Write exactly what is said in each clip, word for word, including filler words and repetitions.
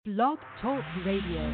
Blog Talk Radio.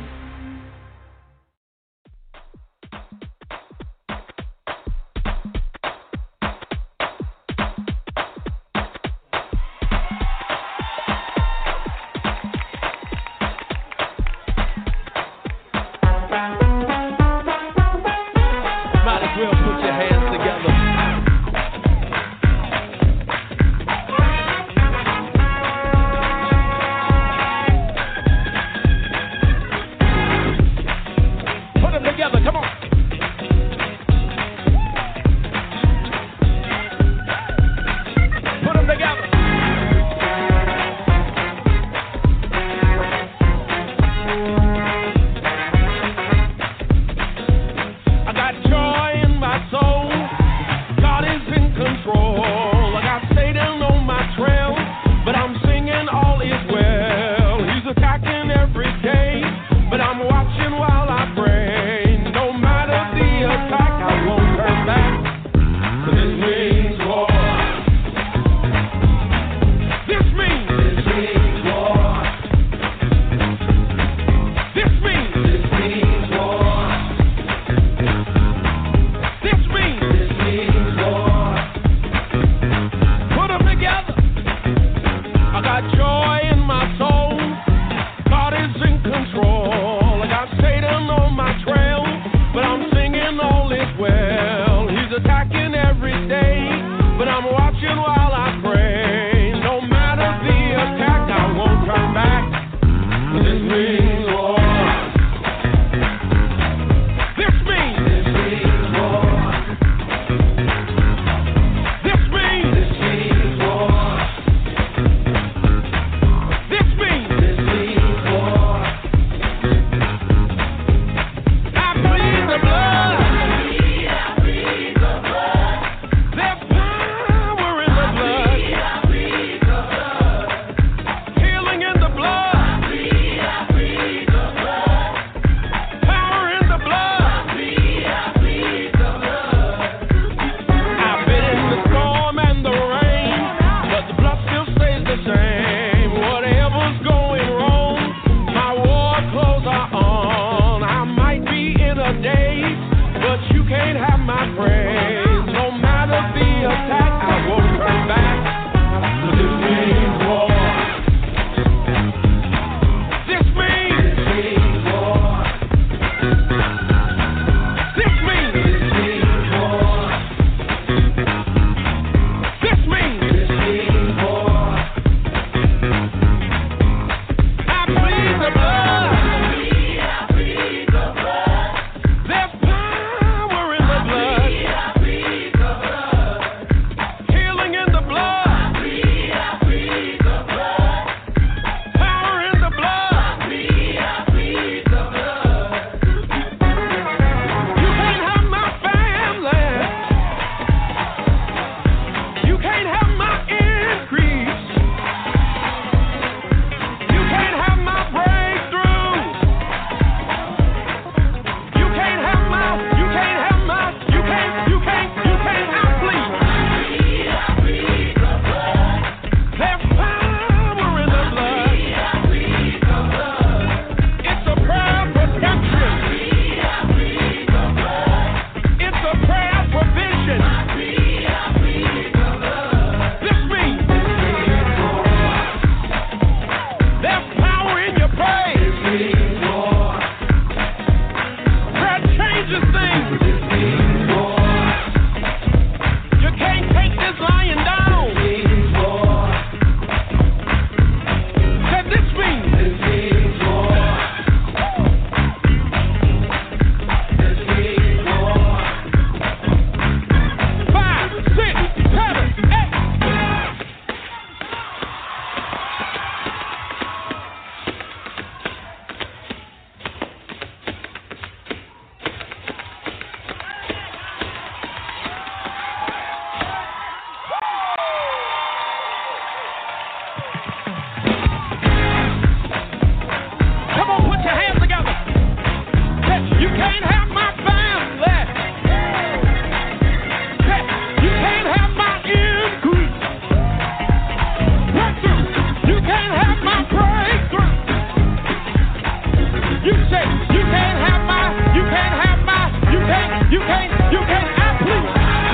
You can't, you can't, I plead.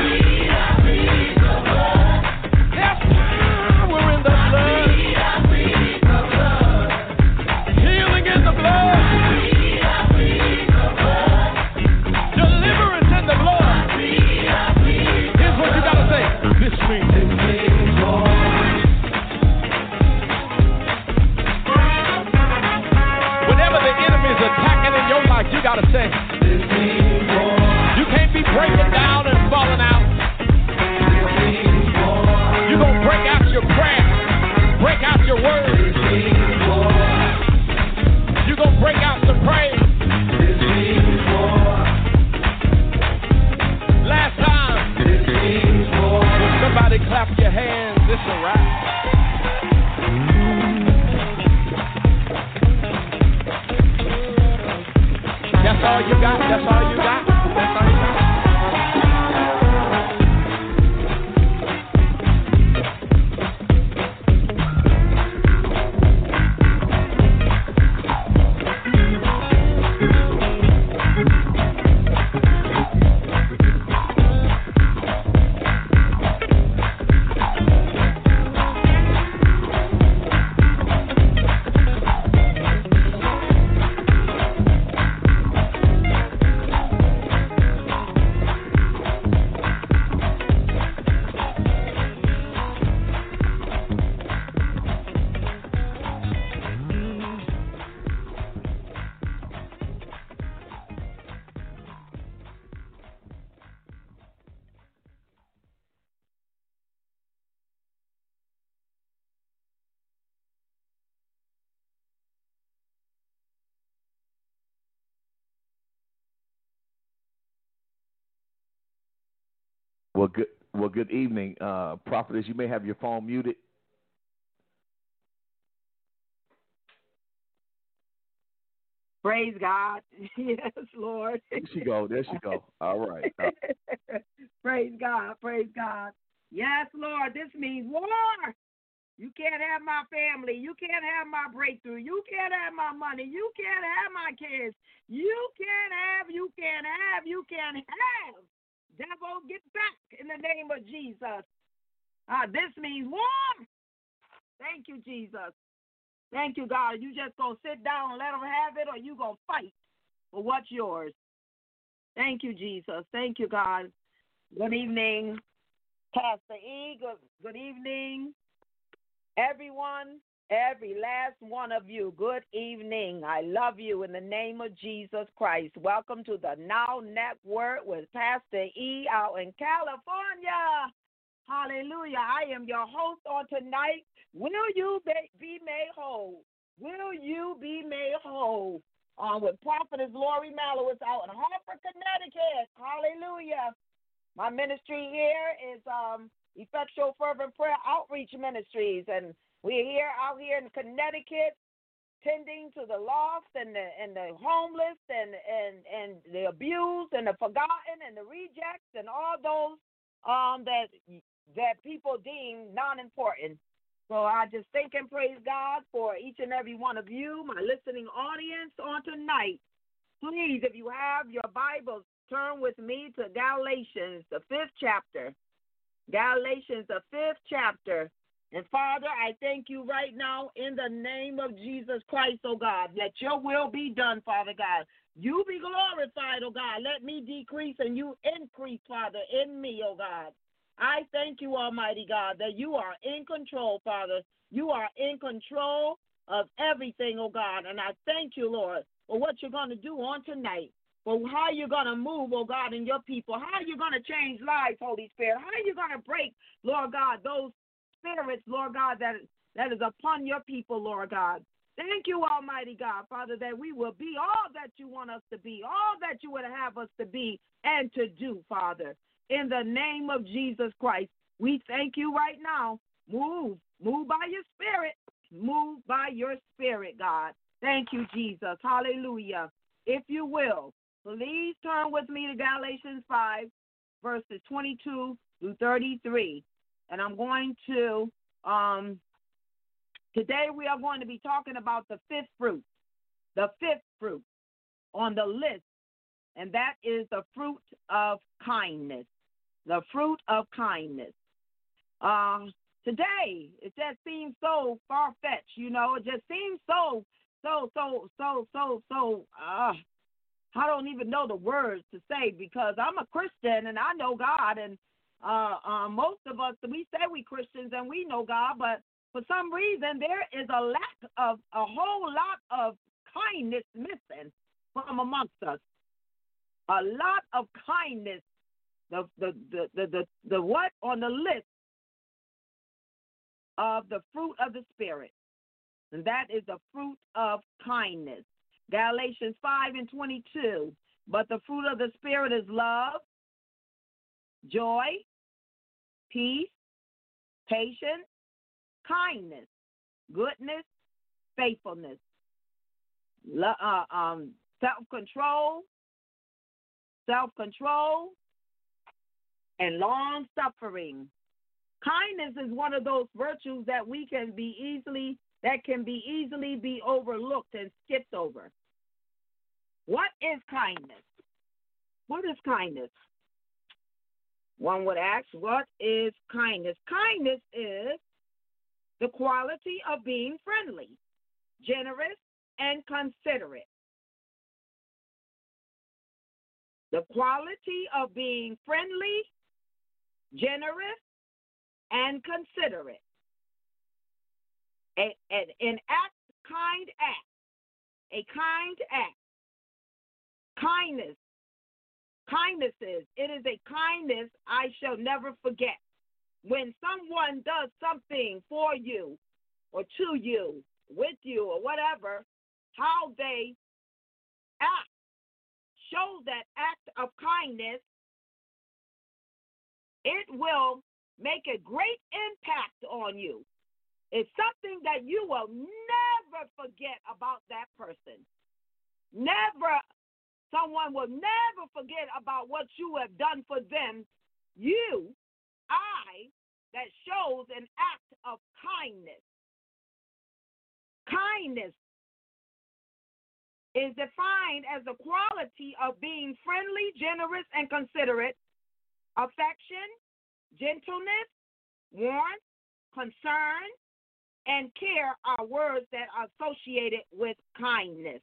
There's power in the blood. Healing in the blood. Deliverance in the blood. Here's what you gotta say. This means. Whenever the enemy is attacking in your life, you gotta say. You can't be breaking down and falling out. You're going to break out your prayer, break out your words. You're going to break out some praise. Last time, when somebody clap your hands, it's a wrap. That's all you got, that's all you got, that's all you got. Well, good. Well, good evening, uh, prophetess. You may have your phone muted. Praise God. Yes, Lord. There she go. There she go. All right. Uh, Praise God. Praise God. Yes, Lord. This means war. You can't have my family. You can't have my breakthrough. You can't have my money. You can't have my kids. You can't have, you can't have, you can't have. Devil, get back in the name of Jesus. Uh, this means war. Thank you, Jesus. Thank you, God. You just going to sit down and let them have it, or you going to fight for what's yours. Thank you, Jesus. Thank you, God. Good evening, Pastor E. Good, good evening, everyone, every last one of you. Good evening. I love you in the name of Jesus Christ. Welcome to the Now Network with Pastor E. out in California. Hallelujah. I am your host on tonight. Will you be made whole? Will you be made whole? Um, with Prophetess Lori Mallowitz out in Hartford, Connecticut. Hallelujah. My ministry here is um, Effectual Fervent Prayer Outreach Ministries, and we're here out here in Connecticut, tending to the lost and the and the homeless and, and, and the abused and the forgotten and the rejects and all those um, that that people deem non-important. So I just thank and praise God for each and every one of you, my listening audience on tonight. Please, if you have your Bibles, turn with me to Galatians, the fifth chapter. Galatians, the fifth chapter. And Father, I thank you right now in the name of Jesus Christ, oh God. Let your will be done, Father God. You be glorified, oh God. Let me decrease and you increase, Father, in me, oh God. I thank you, Almighty God, that you are in control, Father. You are in control of everything, oh God. And I thank you, Lord, for what you're going to do on tonight. For how you're going to move, oh God, in your people. How you're going to change lives, Holy Spirit. How you're going to break, Lord God, those spirits, Lord God, that, that is upon your people, Lord God. Thank you, Almighty God, Father, that we will be all that you want us to be, all that you would have us to be and to do, Father. In the name of Jesus Christ, we thank you right now. Move. Move by your spirit. Move by your spirit, God. Thank you, Jesus. Hallelujah. If you will, please turn with me to Galatians five, verses twenty-two through thirty-three. And I'm going to, um, today we are going to be talking about the fifth fruit, the fifth fruit on the list and that is the fruit of kindness. The fruit of kindness. Uh, today, it just seems so far-fetched, you know. It just seems so, so, so, so, so, so, uh, I don't even know the words to say because I'm a Christian and I know God, and uh, uh, most of us, we say we Christians and we know God, but for some reason there is a lack of, a whole lot of kindness missing from amongst us. A lot of kindness, the the the the the, the what on the list of the fruit of the Spirit, and that is the fruit of kindness. Galatians five and twenty-two. But the fruit of the Spirit is love, joy, peace, patience, kindness, goodness, faithfulness, uh, um, self-control, self-control, and long-suffering. Kindness is one of those virtues that we can be easily, that can be easily be overlooked and skipped over. What is kindness? What is kindness? One would ask, what is kindness? Kindness is the quality of being friendly, generous, and considerate. The quality of being friendly, generous, and considerate. A, an, an act, kind act, a kind act. Kindness, kindness is, it is a kindness I shall never forget. When someone does something for you or to you, with you or whatever, how they act shows that act of kindness, it will make a great impact on you. It's something that you will never forget about that person. Never. Someone will never forget about what you have done for them. You, I, that shows an act of kindness. Kindness is defined as the quality of being friendly, generous, and considerate. Affection, gentleness, warmth, concern, and care are words that are associated with kindness.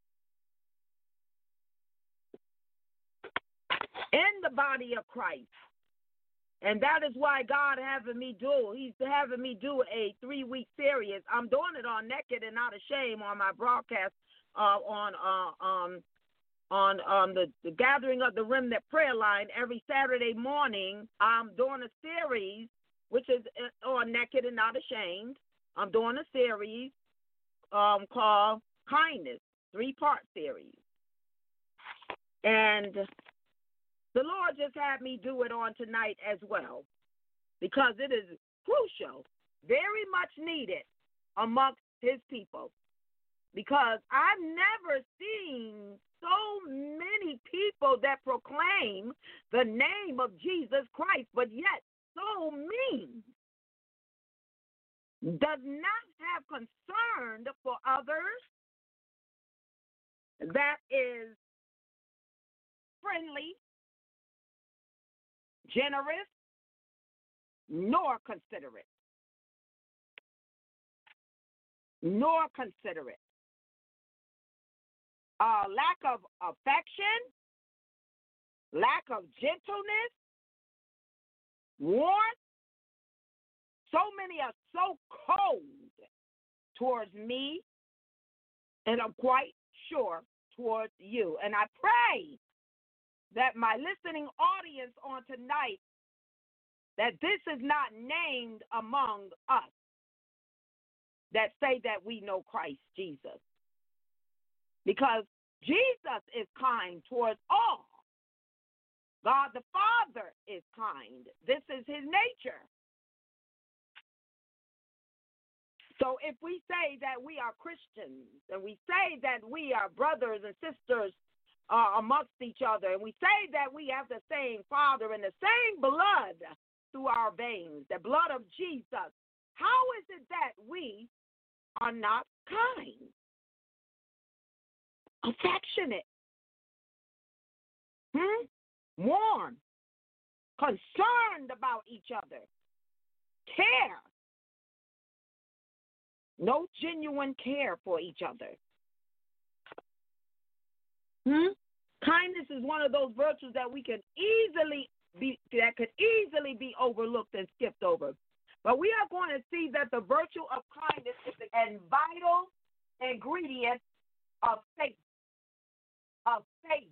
In the body of Christ. And that is why God having me do, he's having me do a three-week series. I'm doing it on Naked and Not Ashamed on my broadcast uh, on uh, um, on um, the, the Gathering of the Remnant Prayer Line every Saturday morning. I'm doing a series, which is on Naked and Not Ashamed. I'm doing a series um, called Kindness, three-part series. And the Lord just had me do it on tonight as well because it is crucial, very much needed amongst his people, because I've never seen so many people that proclaim the name of Jesus Christ, but yet so mean, does not have concern for others, that is friendly, generous, nor considerate. Nor considerate. Uh, lack of affection, lack of gentleness, warmth. So many are so cold towards me, and I'm quite sure towards you. And I pray that my listening audience on tonight, that this is not named among us that say that we know Christ Jesus. Because Jesus is kind towards all. God the Father is kind. This is his nature. So if we say that we are Christians, and we say that we are brothers and sisters uh, amongst each other, and we say that we have the same Father and the same blood through our veins, the blood of Jesus, how is it that we are not kind, affectionate, Hmm? Warm. Concerned about each other. Care. No genuine care for each other. Hmm? Kindness is one of those virtues that we can easily be that could easily be overlooked and skipped over. But we are going to see that the virtue of kindness is a vital ingredient of faith. Of faith.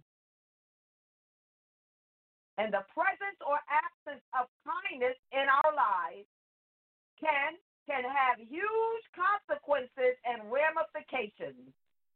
And the presence or absence of kindness in our lives can can have huge consequences and ramifications.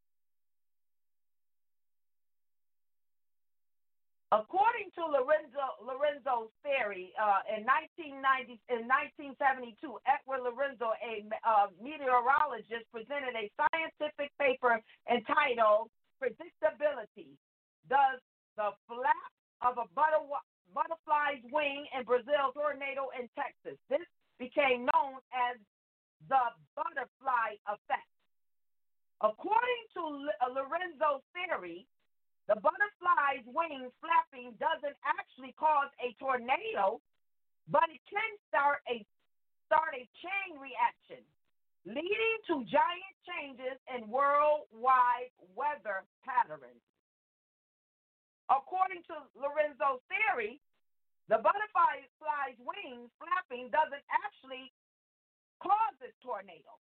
According to Lorenzo Lorenzo's theory, uh, in nineteen ninety in nineteen seventy-two, Edward Lorenzo, a uh, meteorologist, presented a scientific paper entitled "Predictability: Does the Flap of a butter, Butterfly's Wing in Brazil Tornado in Texas?" This became known as the butterfly effect. According to Lorenzo's theory, the butterfly's wings flapping doesn't actually cause a tornado, but it can start a start a chain reaction, leading to giant changes in worldwide weather patterns. According to Lorenzo's theory, the butterfly's wings flapping doesn't actually cause this tornado,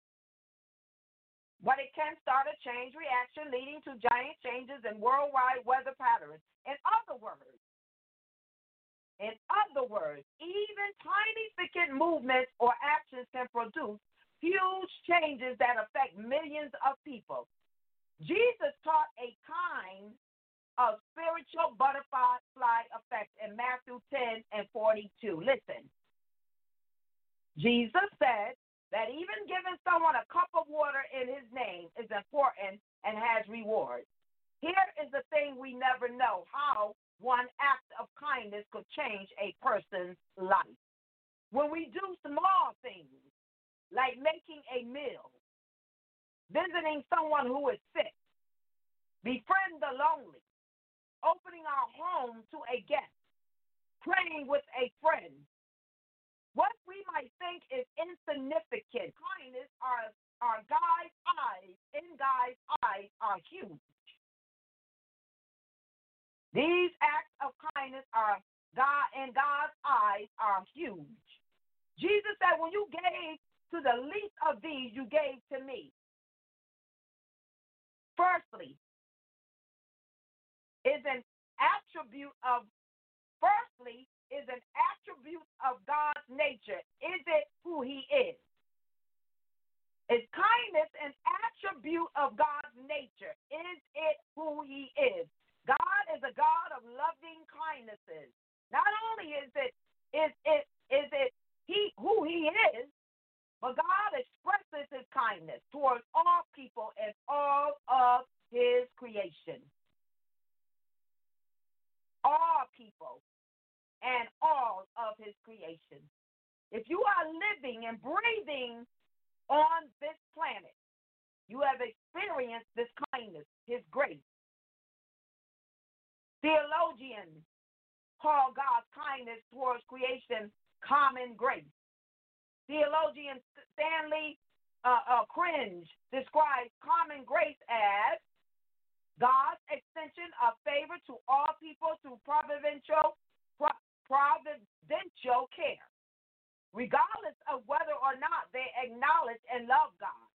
but it can start a chain reaction leading to giant changes in worldwide weather patterns. In other words, in other words, even tiny significant movements or actions can produce huge changes that affect millions of people. Jesus taught a kind of spiritual butterfly effect in Matthew ten and forty-two. Listen, Jesus said that even giving someone a cup of water in his name is important and has rewards. Here is the thing we never know: how one act of kindness could change a person's life. When we do small things, like making a meal, visiting someone who is sick, befriend the lonely, opening our home to a guest, praying with a friend, what we might think is insignificant, kindness are, are God's eyes, in God's eyes, are huge. These acts of kindness are God in God's eyes are huge. Jesus said, when you gave to the least of these, you gave to me. Firstly, is an attribute of firstly is an attribute of God's nature. Is it who he is? Is kindness an attribute of God's nature? Is it who he is? God is a God of loving kindnesses. Not only is it is it is it he who he is, but God expresses his kindness towards all people and all of his creation. All people and all of his creation. If you are living and breathing on this planet, you have experienced this kindness, his grace. Theologians call God's kindness towards creation common grace. Theologian Stanley uh, uh, Cringe describes common grace as God's extension of favor to all people through providential, pro- providential care, regardless of whether or not they acknowledge and love God.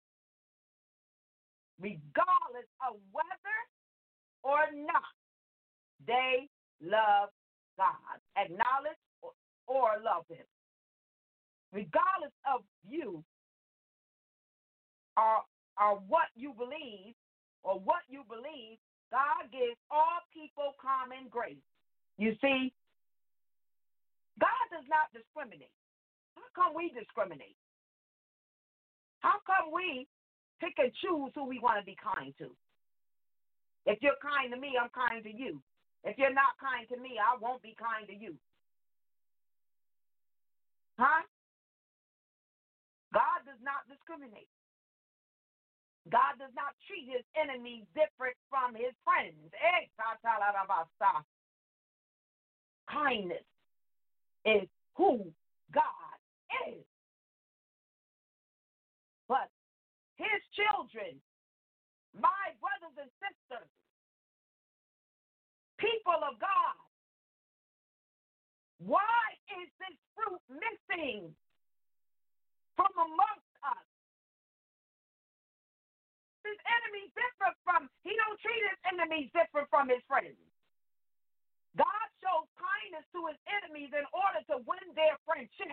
Regardless of whether or not they love God, acknowledge or, or love him. Regardless of you or, or what you believe or what you believe, God gives all people common grace. You see, God does not discriminate. How come we discriminate? How come we pick and choose who we want to be kind to? If you're kind to me, I'm kind to you. If you're not kind to me, I won't be kind to you. Huh? God does not discriminate. God does not treat his enemies different from his friends. kindness is who God is. But his children, my brothers and sisters, people of God, why is this fruit missing from amongst us? His enemies differ from, he don't treat his enemies different from his friends. God shows kindness to his enemies in order to win their friendship.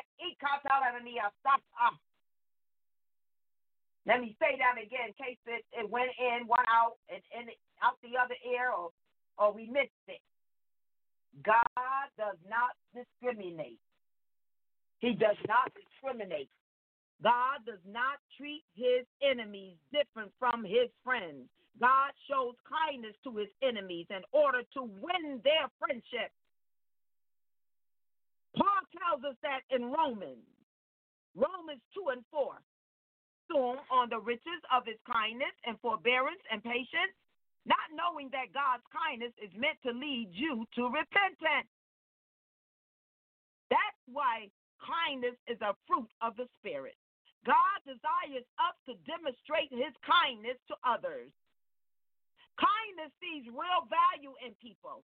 Let me say that again in case it, it went in, went out, and, and out the other ear, or, or we missed it. God does not discriminate. He does not discriminate. God does not treat his enemies different from his friends. God shows kindness to his enemies in order to win their friendship. Paul tells us that in Romans, Romans two and four, assume on the riches of his kindness and forbearance and patience, not knowing that God's kindness is meant to lead you to repentance. That's why kindness is a fruit of the Spirit. God desires us to demonstrate his kindness to others. Kindness sees real value in people.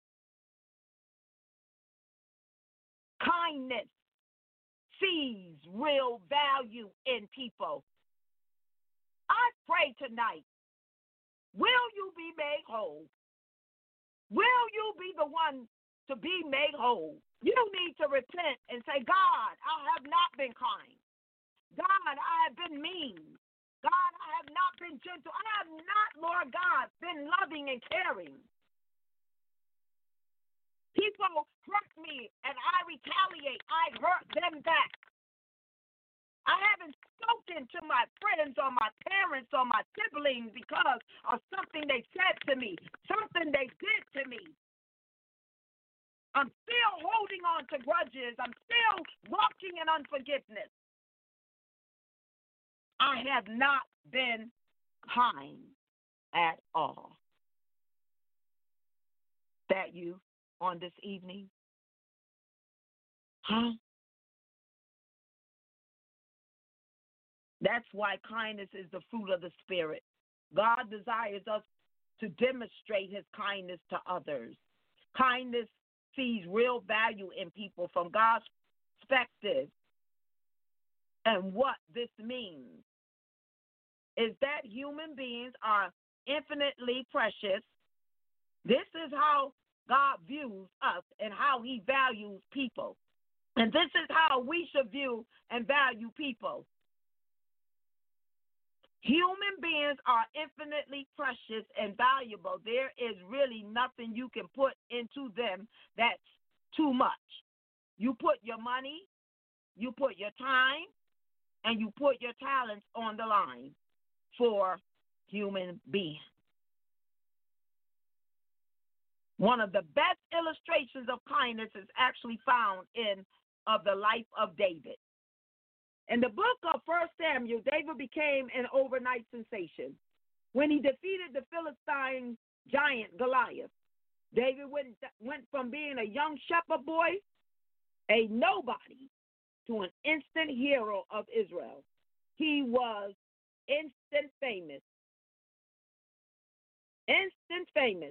Kindness sees real value in people. I pray tonight, will you be made whole? Will you be the one to be made whole? You need to repent and say, God, I have not been kind. God, I have been mean. God, I have not been gentle. I have not, Lord God, been loving and caring. People hurt me and I retaliate. I hurt them back. I haven't spoken to my friends or my parents or my siblings because of something they said to me, something they did to me. I'm still holding on to grudges. I'm still walking in unforgiveness. I have not been kind at all. That you on this evening? Huh? That's why kindness is the fruit of the Spirit. God desires us to demonstrate his kindness to others. Kindness sees real value in people from God's perspective. And what this means is that human beings are infinitely precious. This is how God views us and how he values people. And this is how we should view and value people. Human beings are infinitely precious and valuable. There is really nothing you can put into them that's too much. You put your money, you put your time, and you put your talents on the line for human beings. One of the best illustrations of kindness is actually found in of the life of David. In the book of First Samuel, David became an overnight sensation. When he defeated the Philistine giant Goliath, David went, went from being a young shepherd boy, a nobody, to an instant hero of Israel. He was instant famous. Instant famous.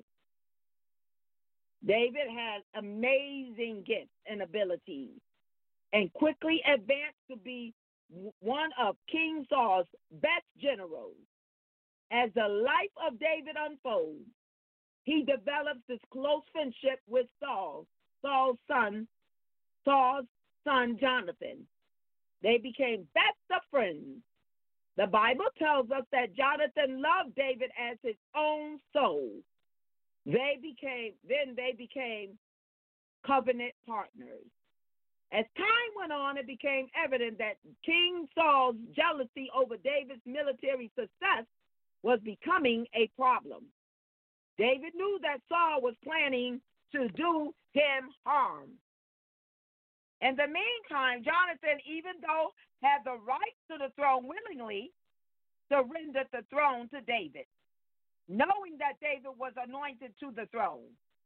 David had amazing gifts and abilities and quickly advanced to be one of King Saul's best generals. As the life of David unfolds, he develops this close friendship with Saul, Saul's son, Saul's son Jonathan. They became best of friends. The Bible tells us that Jonathan loved David as his own soul. They became, then they became covenant partners. As time went on, it became evident that King Saul's jealousy over David's military success was becoming a problem. David knew that Saul was planning to do him harm. In the meantime, Jonathan, even though had the right to the throne willingly, surrendered the throne to David, knowing that David was anointed to the throne.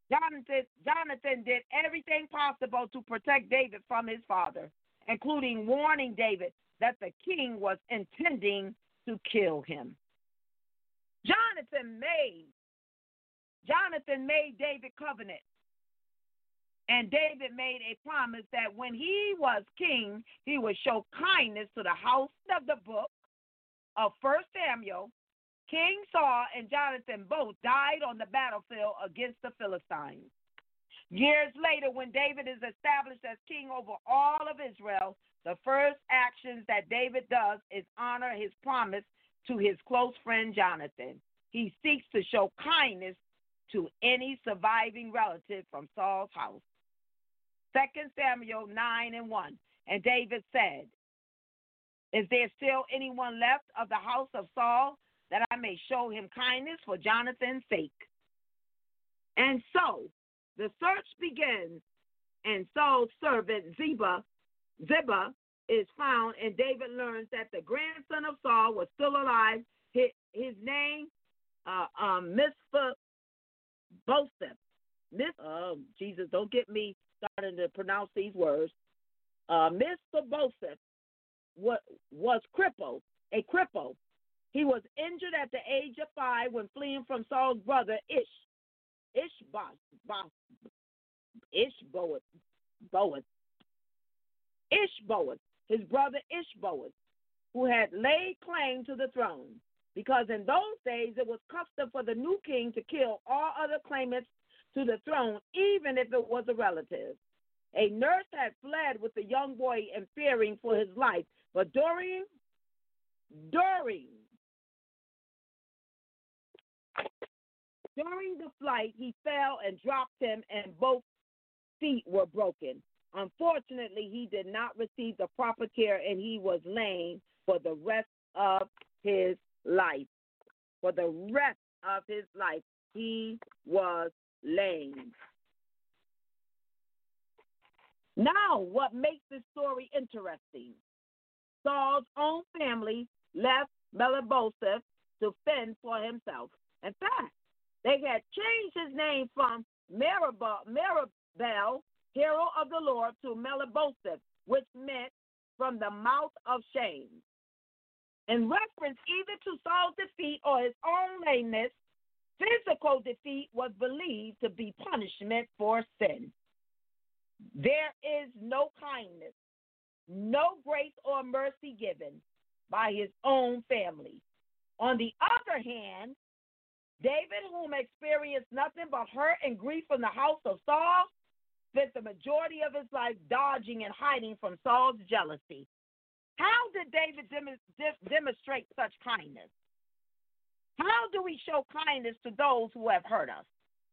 Jonathan, Jonathan did everything possible to protect David from his father, including warning David that the king was intending to kill him. Jonathan made Jonathan made David covenant, and David made a promise that when he was king, he would show kindness to the house of the book of First Samuel. King Saul and Jonathan both died on the battlefield against the Philistines. Years later, when David is established as king over all of Israel, the first actions that David does is honor his promise to his close friend Jonathan. He seeks to show kindness to any surviving relative from Saul's house. Second Samuel nine and one. And David said, "Is there still anyone left of the house of Saul that I may show him kindness for Jonathan's sake?" And so the search begins, and Saul's servant Ziba, Ziba is found, and David learns that the grandson of Saul was still alive. His, his name, uh, um, Mephibosheth. Miss, oh, Jesus, don't get me starting to pronounce these words. Uh, Mephibosheth was, was crippled, a cripple. He was injured at the age of five when fleeing from Saul's brother Ish, Ishbosheth, Ishbosheth, Boaz, Ishbosheth, his brother Ishbosheth, who had laid claim to the throne, because in those days it was custom for the new king to kill all other claimants to the throne, even if it was a relative. A nurse had fled with the young boy and fearing for his life, but during, during, during the flight, he fell and dropped him, and both feet were broken. Unfortunately, he did not receive the proper care, and he was lame for the rest of his life. For the rest of his life, he was lame. Now, what makes this story interesting? Saul's own family left Mephibosheth to fend for himself. In fact, they had changed his name from Meribel, Meribel, hero of the Lord, to Mephibosheth, which meant from the mouth of shame. In reference either to Saul's defeat or his own lameness, physical defeat was believed to be punishment for sin. There is no kindness, no grace or mercy given by his own family. On the other hand, David, whom experienced nothing but hurt and grief from the house of Saul, spent the majority of his life dodging and hiding from Saul's jealousy. How did David dem- de- demonstrate such kindness? How do we show kindness to those who have hurt us?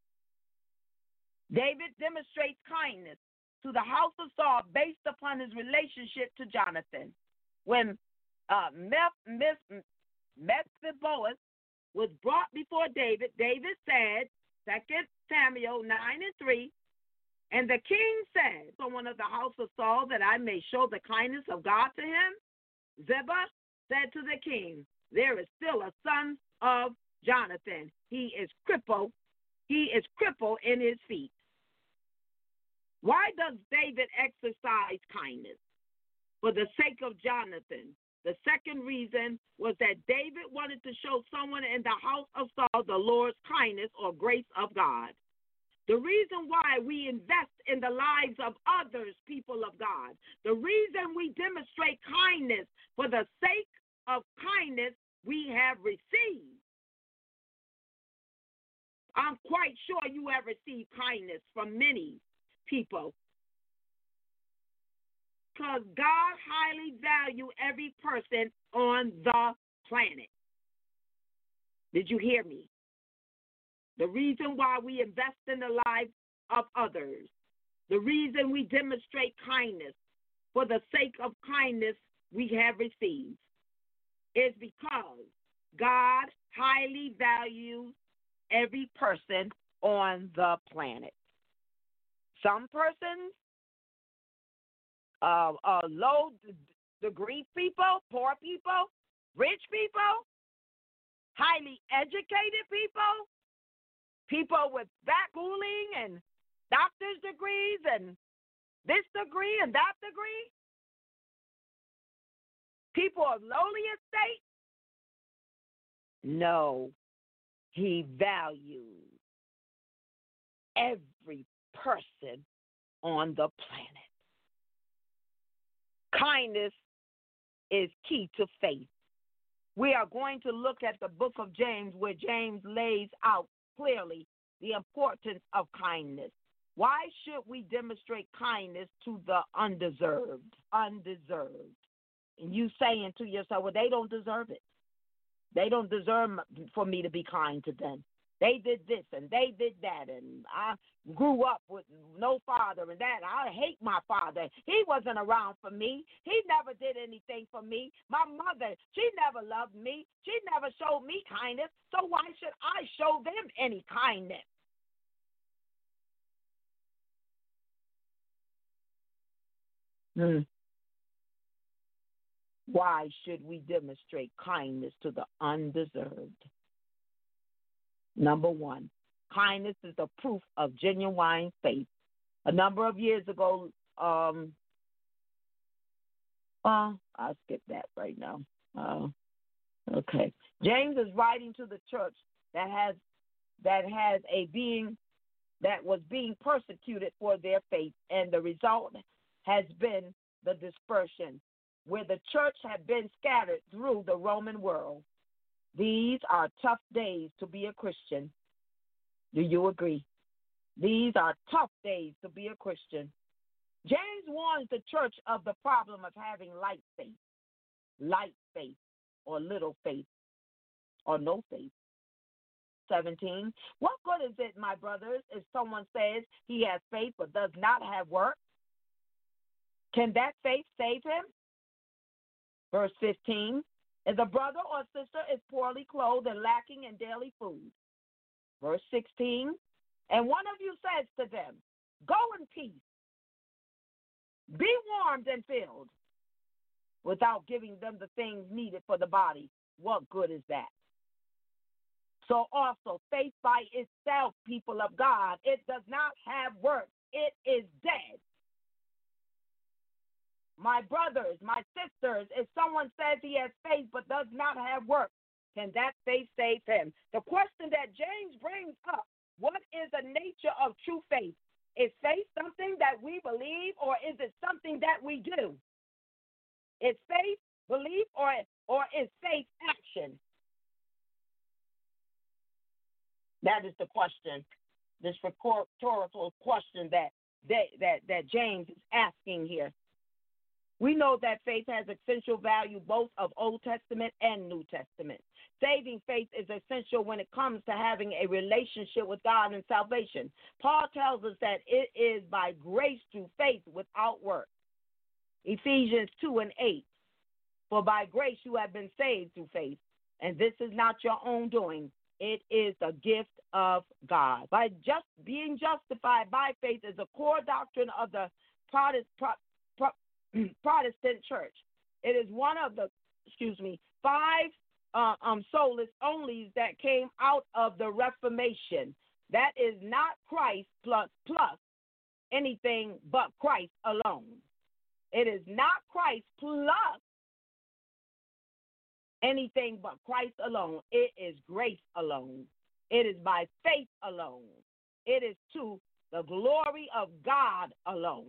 David demonstrates kindness to the house of Saul based upon his relationship to Jonathan. When uh, Mephibosheth was brought before David, David said, Second Samuel nine and three, and the king said, someone of the house of Saul, that I may show the kindness of God to him. Ziba said to the king, there is still a son of Jonathan. He is crippled. He is crippled in his feet. Why does David exercise kindness? For the sake of Jonathan. The second reason was that David wanted to show someone in the house of Saul the Lord's kindness or grace of God. The reason why we invest in the lives of others, people of God, the reason we demonstrate kindness for the sake of kindness we have received. I'm quite sure you have received kindness from many people, because God highly values every person on the planet. Did you hear me? The reason why we invest in the lives of others, the reason we demonstrate kindness for the sake of kindness we have received, is because God highly values every person on the planet. Some persons, uh, uh, low degree people, poor people, rich people, highly educated people, People with back schooling and doctor's degrees and this degree and that degree. People of lowly estate. No, he values every person on the planet. Kindness is key to faith. We are going to look at the book of James, where James lays out clearly the importance of kindness. Why should we demonstrate kindness to the undeserved? Undeserved. And you saying to yourself, well, they don't deserve it. They don't deserve for me to be kind to them. They did this and they did that, and I grew up with no father and that. I hate my father. He wasn't around for me. He never did anything for me. My mother, she never loved me. She never showed me kindness, so why should I show them any kindness? Hmm. Why should we demonstrate kindness to the undeserved? Number one, kindness is the proof of genuine faith. A number of years ago, um, uh, I'll skip that right now. Uh, okay, James is writing to the church that has that has a being that was being persecuted for their faith, and the result has been the dispersion, where the church had been scattered through the Roman world. These are tough days to be a Christian. Do you agree? These are tough days to be a Christian. James warns the church of the problem of having light faith, light faith, or little faith, or no faith. seventeen. What good is it, my brothers, if someone says he has faith but does not have work? Can that faith save him? Verse fifteen. If a brother or sister is poorly clothed and lacking in daily food. Verse sixteen. And one of you says to them, go in peace, be warmed and filled, without giving them the things needed for the body. What good is that? So also, faith by itself, people of God, it does not have work. It is dead. My brothers, my sisters, if someone says he has faith but does not have work, can that faith save him? The question that James brings up, what is the nature of true faith? Is faith something that we believe, or is it something that we do? Is faith belief, or, or is faith action? That is the question, this rhetorical question that, that, that, that James is asking here. We know that faith has essential value both of Old Testament and New Testament. Saving faith is essential when it comes to having a relationship with God and salvation. Paul tells us that it is by grace through faith without work. Ephesians two and eight. For by grace you have been saved through faith, and this is not your own doing. It is a gift of God. By just being justified by faith is a core doctrine of the Protestant Protestant church. It is one of the, excuse me, five uh, um, solus onlys that came out of the Reformation. That is not Christ plus plus anything but Christ alone. It is not Christ plus anything but Christ alone. It is grace alone. It is by faith alone. It is to the glory of God alone.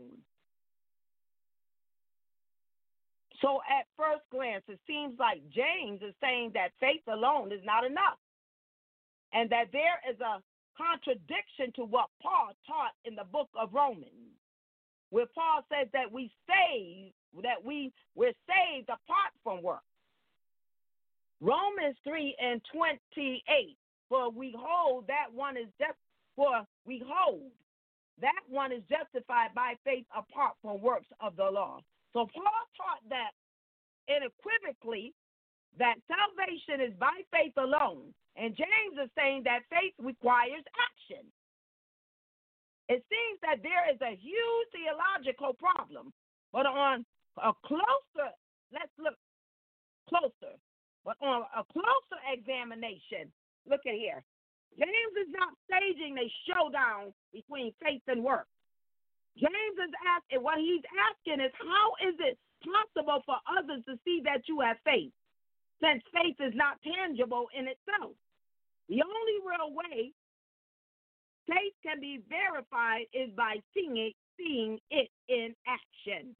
So at first glance, it seems like James is saying that faith alone is not enough, and that there is a contradiction to what Paul taught in the book of Romans, where Paul says that we save, that we we're saved apart from work. Romans three and twenty-eight, for we hold that one is just for we hold that one is justified by faith apart from works of the law. So Paul taught that unequivocally that salvation is by faith alone. And James is saying that faith requires action. It seems that there is a huge theological problem. But on a closer, let's look closer. But on a closer examination, look at here. James is not staging a showdown between faith and works. James is asking, what he's asking is, how is it possible for others to see that you have faith, since faith is not tangible in itself? The only real way faith can be verified is by seeing it, seeing it in action.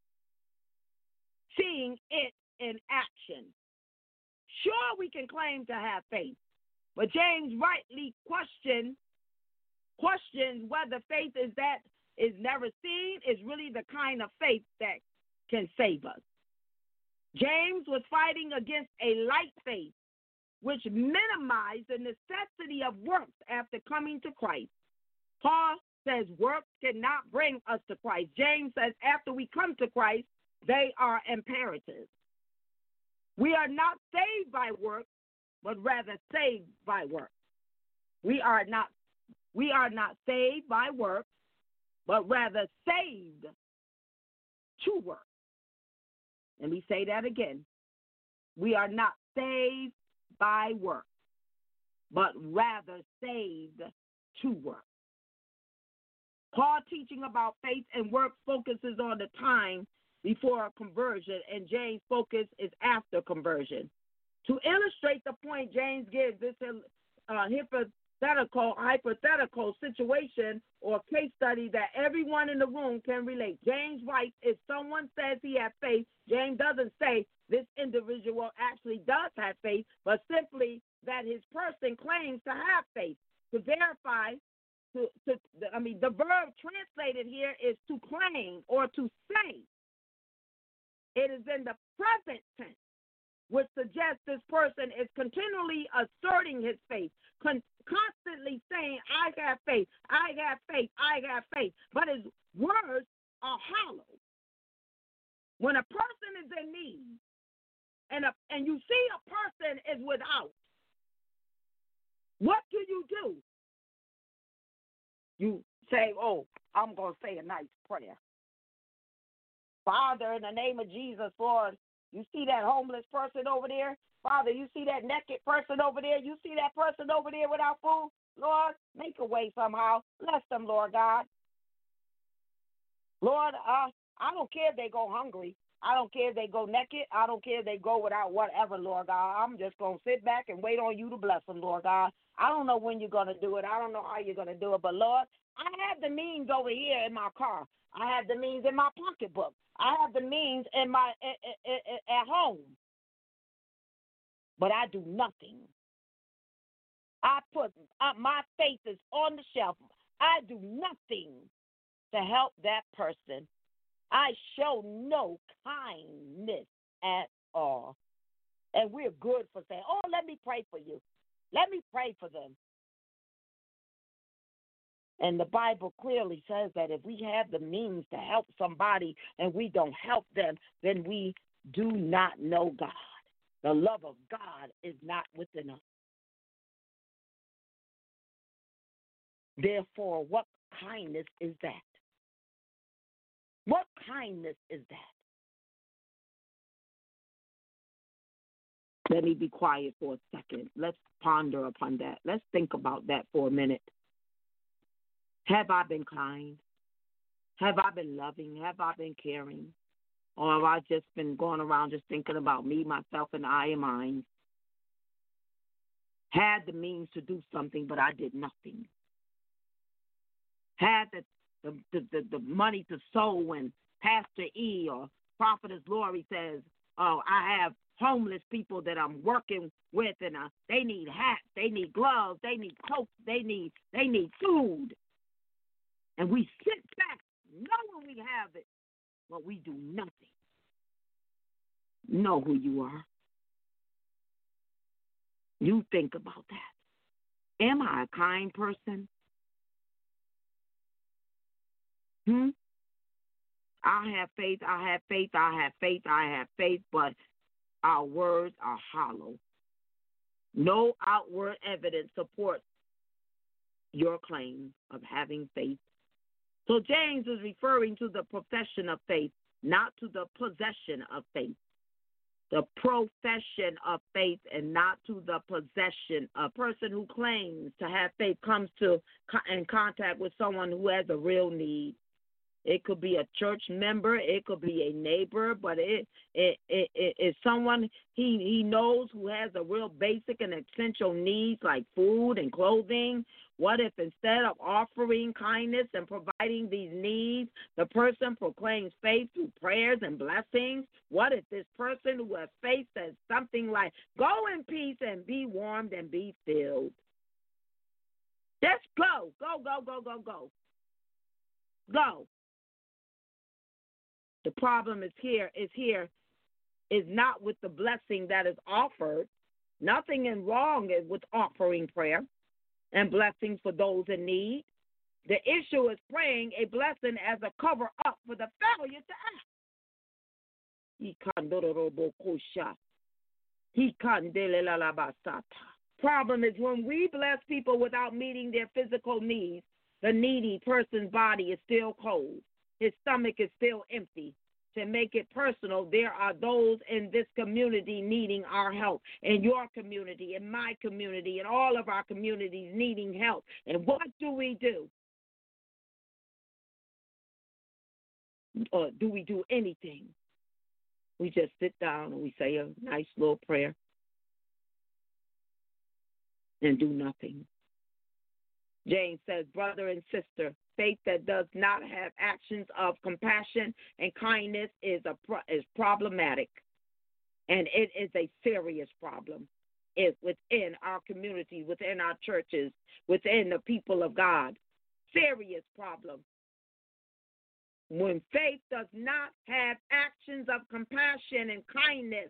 Seeing it in action. Sure, we can claim to have faith, but James rightly question, questions whether faith is that is never seen is really the kind of faith that can save us. James was fighting against a light faith, which minimized the necessity of works after coming to Christ. Paul says works cannot bring us to Christ. James says after we come to Christ, they are imperatives. We are not saved by works, but rather saved by works. We are not, we are not saved by works, but rather saved to work. Let me say that again. We are not saved by work, but rather saved to work. Paul teaching about faith and work focuses on the time before conversion, and James' focus is after conversion. To illustrate the point, James gives this uh, hypothetical, hypothetical situation or case study that everyone in the room can relate. James writes, if someone says he has faith, James doesn't say this individual actually does have faith, but simply that his person claims to have faith. To verify, to, to I mean, the verb translated here is to claim or to say. It is in the present tense, which suggests this person is continually asserting his faith, con- constantly saying, I have faith, I have faith, I have faith. But his words are hollow. When a person is in need and, a, and you see a person is without, what do you do? You say, oh, I'm going to say a nice prayer. Father, in the name of Jesus, Lord, you see that homeless person over there? Father, you see that naked person over there? You see that person over there without food? Lord, make a way somehow. Bless them, Lord God. Lord, uh, I don't care if they go hungry. I don't care if they go naked. I don't care if they go without whatever, Lord God. I'm just going to sit back and wait on you to bless them, Lord God. I don't know when you're going to do it. I don't know how you're going to do it. But, Lord, I have the means over here in my car. I have the means in my pocketbook. I have the means in my at, at, at home. But I do nothing. I put uh, my faith is on the shelf. I do nothing to help that person. I show no kindness at all. And we're good for saying, oh, let me pray for you. Let me pray for them. And the Bible clearly says that if we have the means to help somebody and we don't help them, then we do not know God. The love of God is not within us. Therefore, what kindness is that? What kindness is that? Let me be quiet for a second. Let's ponder upon that. Let's think about that for a minute. Have I been kind? Have I been loving? Have I been caring? Or have I just been going around just thinking about me, myself, and I and mine? Had the means to do something, but I did nothing. Had the the, the, the, the money to sow when Pastor E or Prophetess Lori says, oh, I have homeless people that I'm working with, and uh, they need hats, they need gloves, they need coats, they need they need food. And we sit back knowing we have it, but we do nothing. Know who you are. You think about that. Am I a kind person? Hmm? I have faith, I have faith, I have faith, I have faith, but our words are hollow. No outward evidence supports your claim of having faith. So James is referring to the profession of faith, not to the possession of faith. the profession of faith and not to the possession. A person who claims to have faith comes to in contact with someone who has a real need. It could be a church member, it could be a neighbor, but it it it, it is someone he he knows who has a real basic and essential needs like food and clothing. What if instead of offering kindness and providing these needs, the person proclaims faith through prayers and blessings? What if this person who has faith says something like, "Go in peace and be warmed and be filled"? Just go, go, go, go, go, go, go. The problem is here, is here, is not with the blessing that is offered. Nothing is wrong with offering prayer and blessings for those in need. The issue is praying a blessing as a cover up for the failure to act. Problem is when we bless people without meeting their physical needs, the needy person's body is still cold. His stomach is still empty. To make it personal, there are those in this community needing our help, in your community, in my community, in all of our communities needing help. And what do we do? Or do we do anything? We just sit down and we say a nice little prayer and do nothing. James says, brother and sister, faith that does not have actions of compassion and kindness is a pro- is problematic, and it is a serious problem. It's within our community, within our churches, within the people of God. Serious problem. When faith does not have actions of compassion and kindness,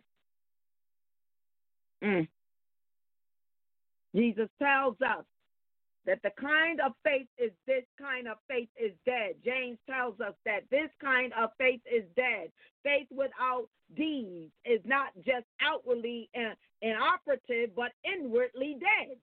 mm, Jesus tells us that the kind of faith is this kind of faith is dead. James tells us that this kind of faith is dead. Faith without deeds is not just outwardly inoperative, but inwardly dead.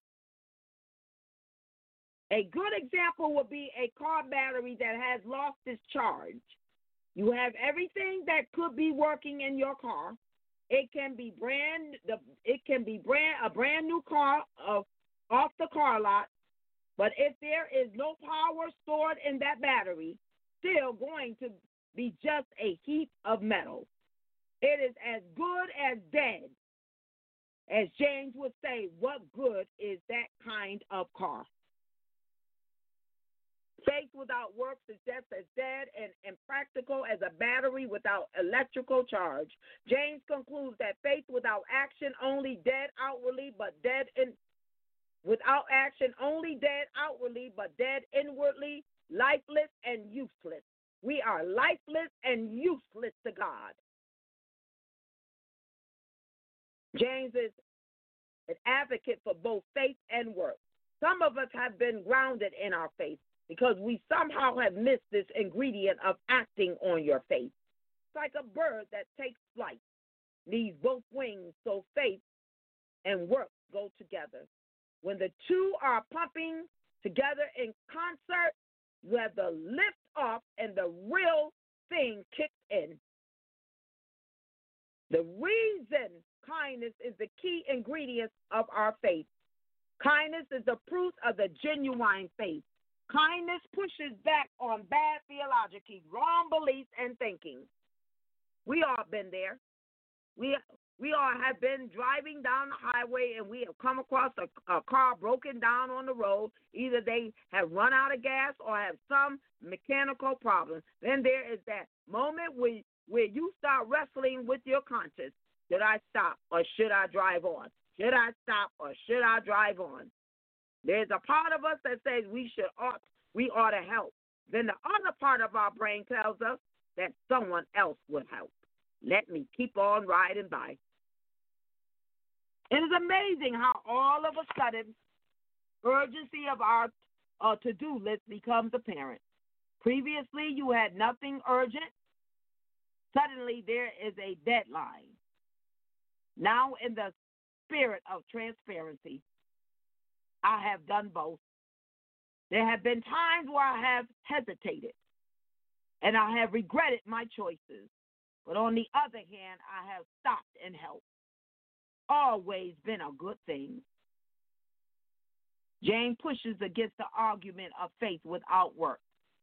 A good example would be a car battery that has lost its charge. You have everything that could be working in your car. It can be brand the it can be brand a brand new car of off the car lot. But if there is no power stored in that battery, still going to be just a heap of metal. It is as good as dead. As James would say, what good is that kind of car? Faith without works is just as dead and impractical as a battery without electrical charge. James concludes that faith without action only dead outwardly, but dead in Without action, only dead outwardly, but dead inwardly, lifeless and useless. We are lifeless and useless to God. James is an advocate for both faith and work. Some of us have been grounded in our faith because we somehow have missed this ingredient of acting on your faith. It's like a bird that takes flight, needs both wings, so faith and work go together. When the two are pumping together in concert, you have the lift off and the real thing kicks in. The reason kindness is the key ingredient of our faith. Kindness is the proof of the genuine faith. Kindness pushes back on bad theology, wrong beliefs, and thinking. We all been there. We We all have been driving down the highway and we have come across a, a car broken down on the road. Either they have run out of gas or have some mechanical problem. Then there is that moment where, where you start wrestling with your conscience. Should I stop or should I drive on? Should I stop or should I drive on? There's a part of us that says we should ought, we ought to help. Then the other part of our brain tells us that someone else would help. Let me keep on riding by. It is amazing how all of a sudden urgency of our uh, to-do list becomes apparent. Previously, you had nothing urgent. Suddenly, there is a deadline. Now, in the spirit of transparency, I have done both. There have been times where I have hesitated, and I have regretted my choices. But on the other hand, I have stopped and helped. Always been a good thing. James pushes against the argument of faith without work.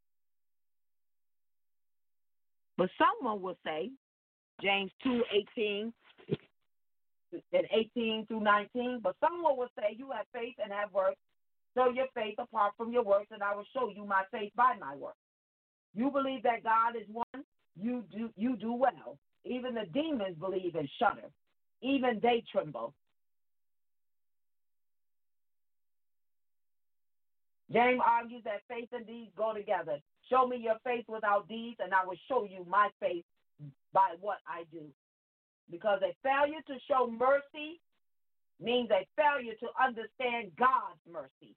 But someone will say, James two eighteen and eighteen through nineteen, but someone will say, you have faith and have works. Show your faith apart from your works, and I will show you my faith by my works. You believe that God is one, you do you do well. Even the demons believe and shudder. Even they tremble. James argues that faith and deeds go together. Show me your faith without deeds, and I will show you my faith by what I do. Because a failure to show mercy means a failure to understand God's mercy.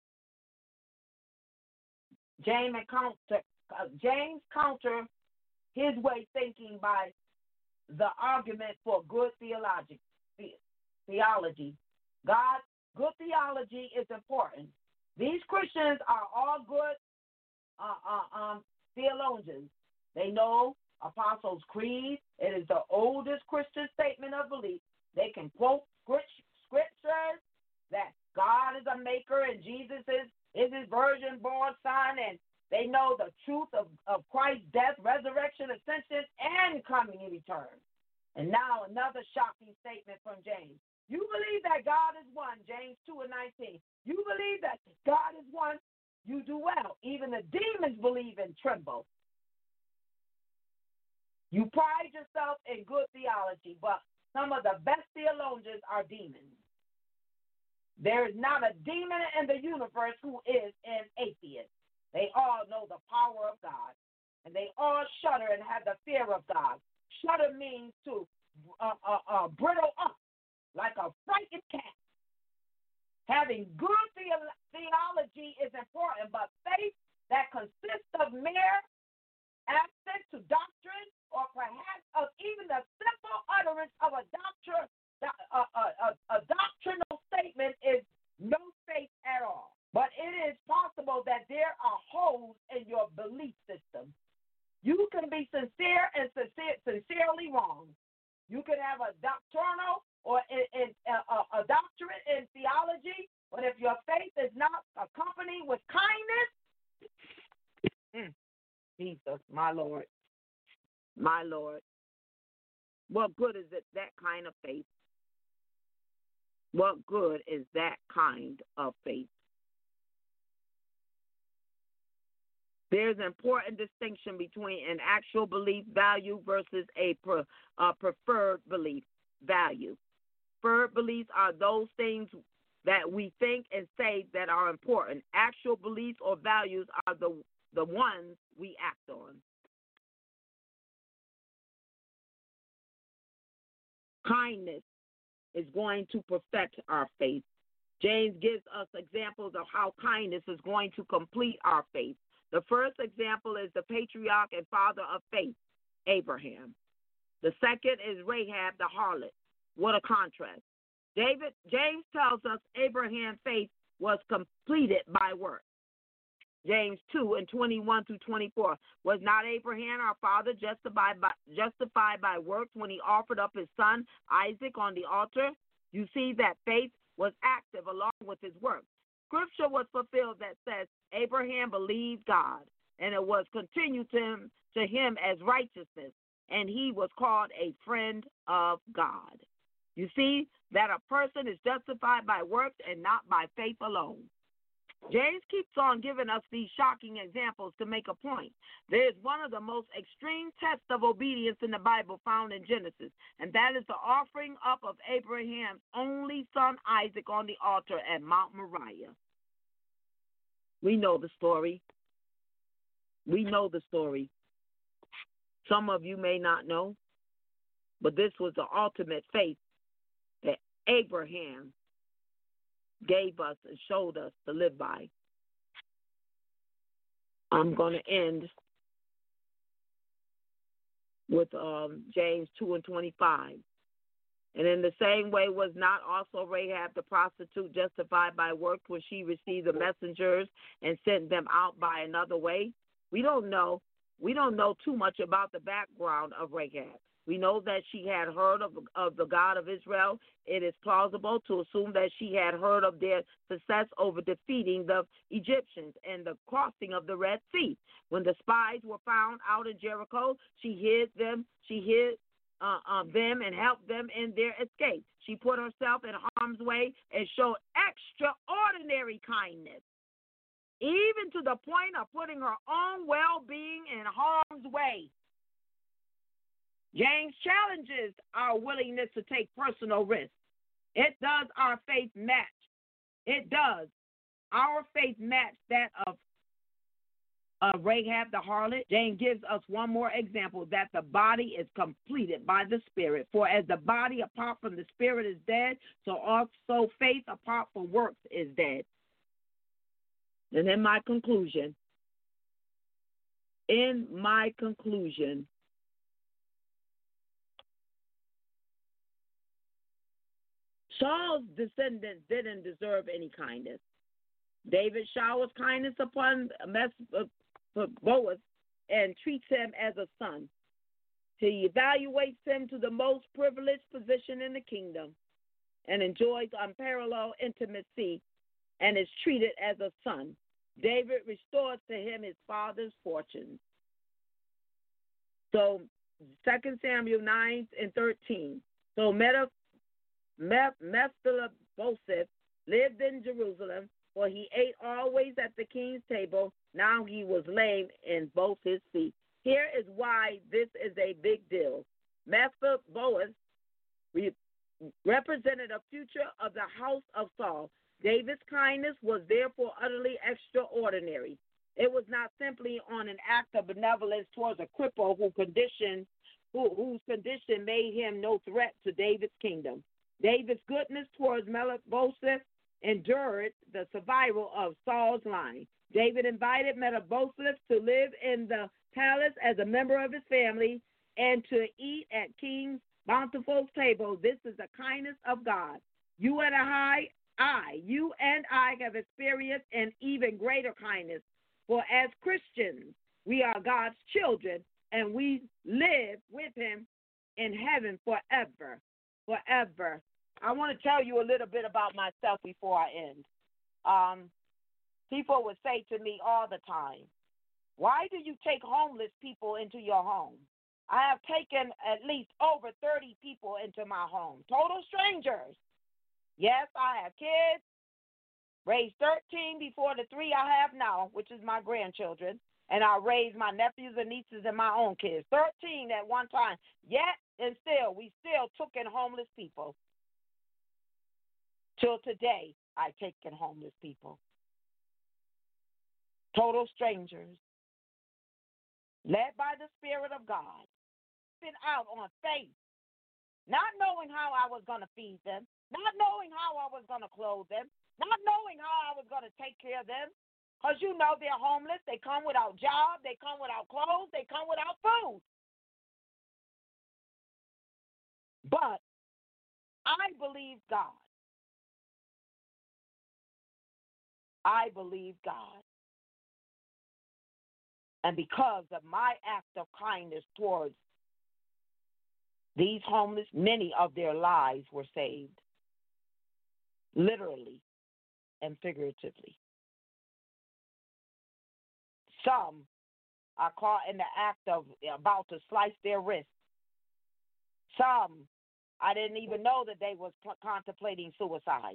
James counter, uh, James counter his way thinking by the argument for good theology. Theology. God's good theology is important. These Christians are all good uh, uh, um, theologians. They know Apostles' Creed. It is the oldest Christian statement of belief. They can quote scriptures that God is a maker and Jesus is, is his virgin-born son, and they know the truth of, of Christ's death, resurrection, ascension, and coming in return. And now another shocking statement from James. You believe that God is one, James two and nineteen. You believe that God is one, you do well. Even the demons believe and tremble. You pride yourself in good theology, but some of the best theologians are demons. There is not a demon in the universe who is an atheist. They all know the power of God, and they all shudder and have the fear of God. Shudder means to uh, uh, uh, brittle up like a frightened cat. Having good the- theology is important, but faith that consists of mere access to doctrine, or perhaps of even the simple utterance of a doctrine, a, a, a, a doctrinal statement, is no faith at all. But it is possible that there are holes in your belief system. You can be sincere and sincere, sincerely wrong. You can have a doctrinal or in, in, uh, a doctorate in theology, but if your faith is not accompanied with kindness, mm, Jesus, my Lord, my Lord, what good is it, that kind of faith? What good is that kind of faith? There's an important distinction between an actual belief value versus a pre, uh, preferred belief value. Preferred beliefs are those things that we think and say that are important. Actual beliefs or values are the, the ones we act on. Kindness is going to perfect our faith. James gives us examples of how kindness is going to complete our faith. The first example is the patriarch and father of faith, Abraham. The second is Rahab the harlot. What a contrast. David, James tells us Abraham's faith was completed by work. James two and twenty-one through twenty-four. Was not Abraham our father justified by, justified by works when he offered up his son Isaac on the altar? You see that faith was active along with his work. Scripture was fulfilled that says Abraham believed God, and it was continued to him, to him as righteousness, and he was called a friend of God. You see that a person is justified by works and not by faith alone. James keeps on giving us these shocking examples to make a point. There is one of the most extreme tests of obedience in the Bible found in Genesis, and that is the offering up of Abraham's only son Isaac on the altar at Mount Moriah. We know the story. We know the story. Some of you may not know, but this was the ultimate faith that Abraham gave us and showed us to live by. I'm going to end with um, James two and twenty-five. And in the same way was not also Rahab the prostitute justified by works when she received the messengers and sent them out by another way? We don't know. We don't know too much about the background of Rahab. We know that she had heard of, of the God of Israel. It is plausible to assume that she had heard of their success over defeating the Egyptians and the crossing of the Red Sea. When the spies were found out in Jericho, she hid them. She hid uh, uh, them and helped them in their escape. She put herself in harm's way and showed extraordinary kindness, even to the point of putting her own well-being in harm's way. James challenges our willingness to take personal risks. It does our faith match. It does. Our faith match that of, of Rahab the harlot. James gives us one more example, that the body is completed by the Spirit. For as the body apart from the Spirit is dead, so also faith apart from works is dead. And in my conclusion, in my conclusion, Saul's descendants didn't deserve any kindness. David showers kindness upon Boaz and treats him as a son. He evaluates him to the most privileged position in the kingdom and enjoys unparalleled intimacy and is treated as a son. David restores to him his father's fortunes. So, Second Samuel nine and thirteen. So, Meta Mephibosheth lived in Jerusalem, for he ate always at the king's table. Now he was lame in both his feet. Here is why this is a big deal. Mephibosheth re- represented a future of the house of Saul. David's kindness was therefore utterly extraordinary. It was not simply on an act of benevolence towards a cripple who condition, who, whose condition made him no threat to David's kingdom. David's goodness towards Mephibosheth endured the survival of Saul's line. David invited Mephibosheth to live in the palace as a member of his family and to eat at King Bountiful's table. This is the kindness of God. You and I, I, you and I have experienced an even greater kindness. For as Christians, we are God's children, and we live with him in heaven forever, forever. I want to tell you a little bit about myself before I end. Um, people would say to me all the time, why do you take homeless people into your home? I have taken at least over thirty people into my home, total strangers. Yes, I have kids, raised thirteen before the three I have now, which is my grandchildren, and I raised my nephews and nieces and my own kids, thirteen at one time. Yet and still, we still took in homeless people. Till today, I take in homeless people. Total strangers. Led by the Spirit of God. Been out on faith. Not knowing how I was going to feed them. Not knowing how I was going to clothe them. Not knowing how I was going to take care of them. Because you know they're homeless. They come without job. They come without clothes. They come without food. But I believe God. I believe God. And because of my act of kindness towards these homeless, many of their lives were saved, literally and figuratively. Some are caught in the act of about to slice their wrists. Some, I didn't even know that they was contemplating suicide.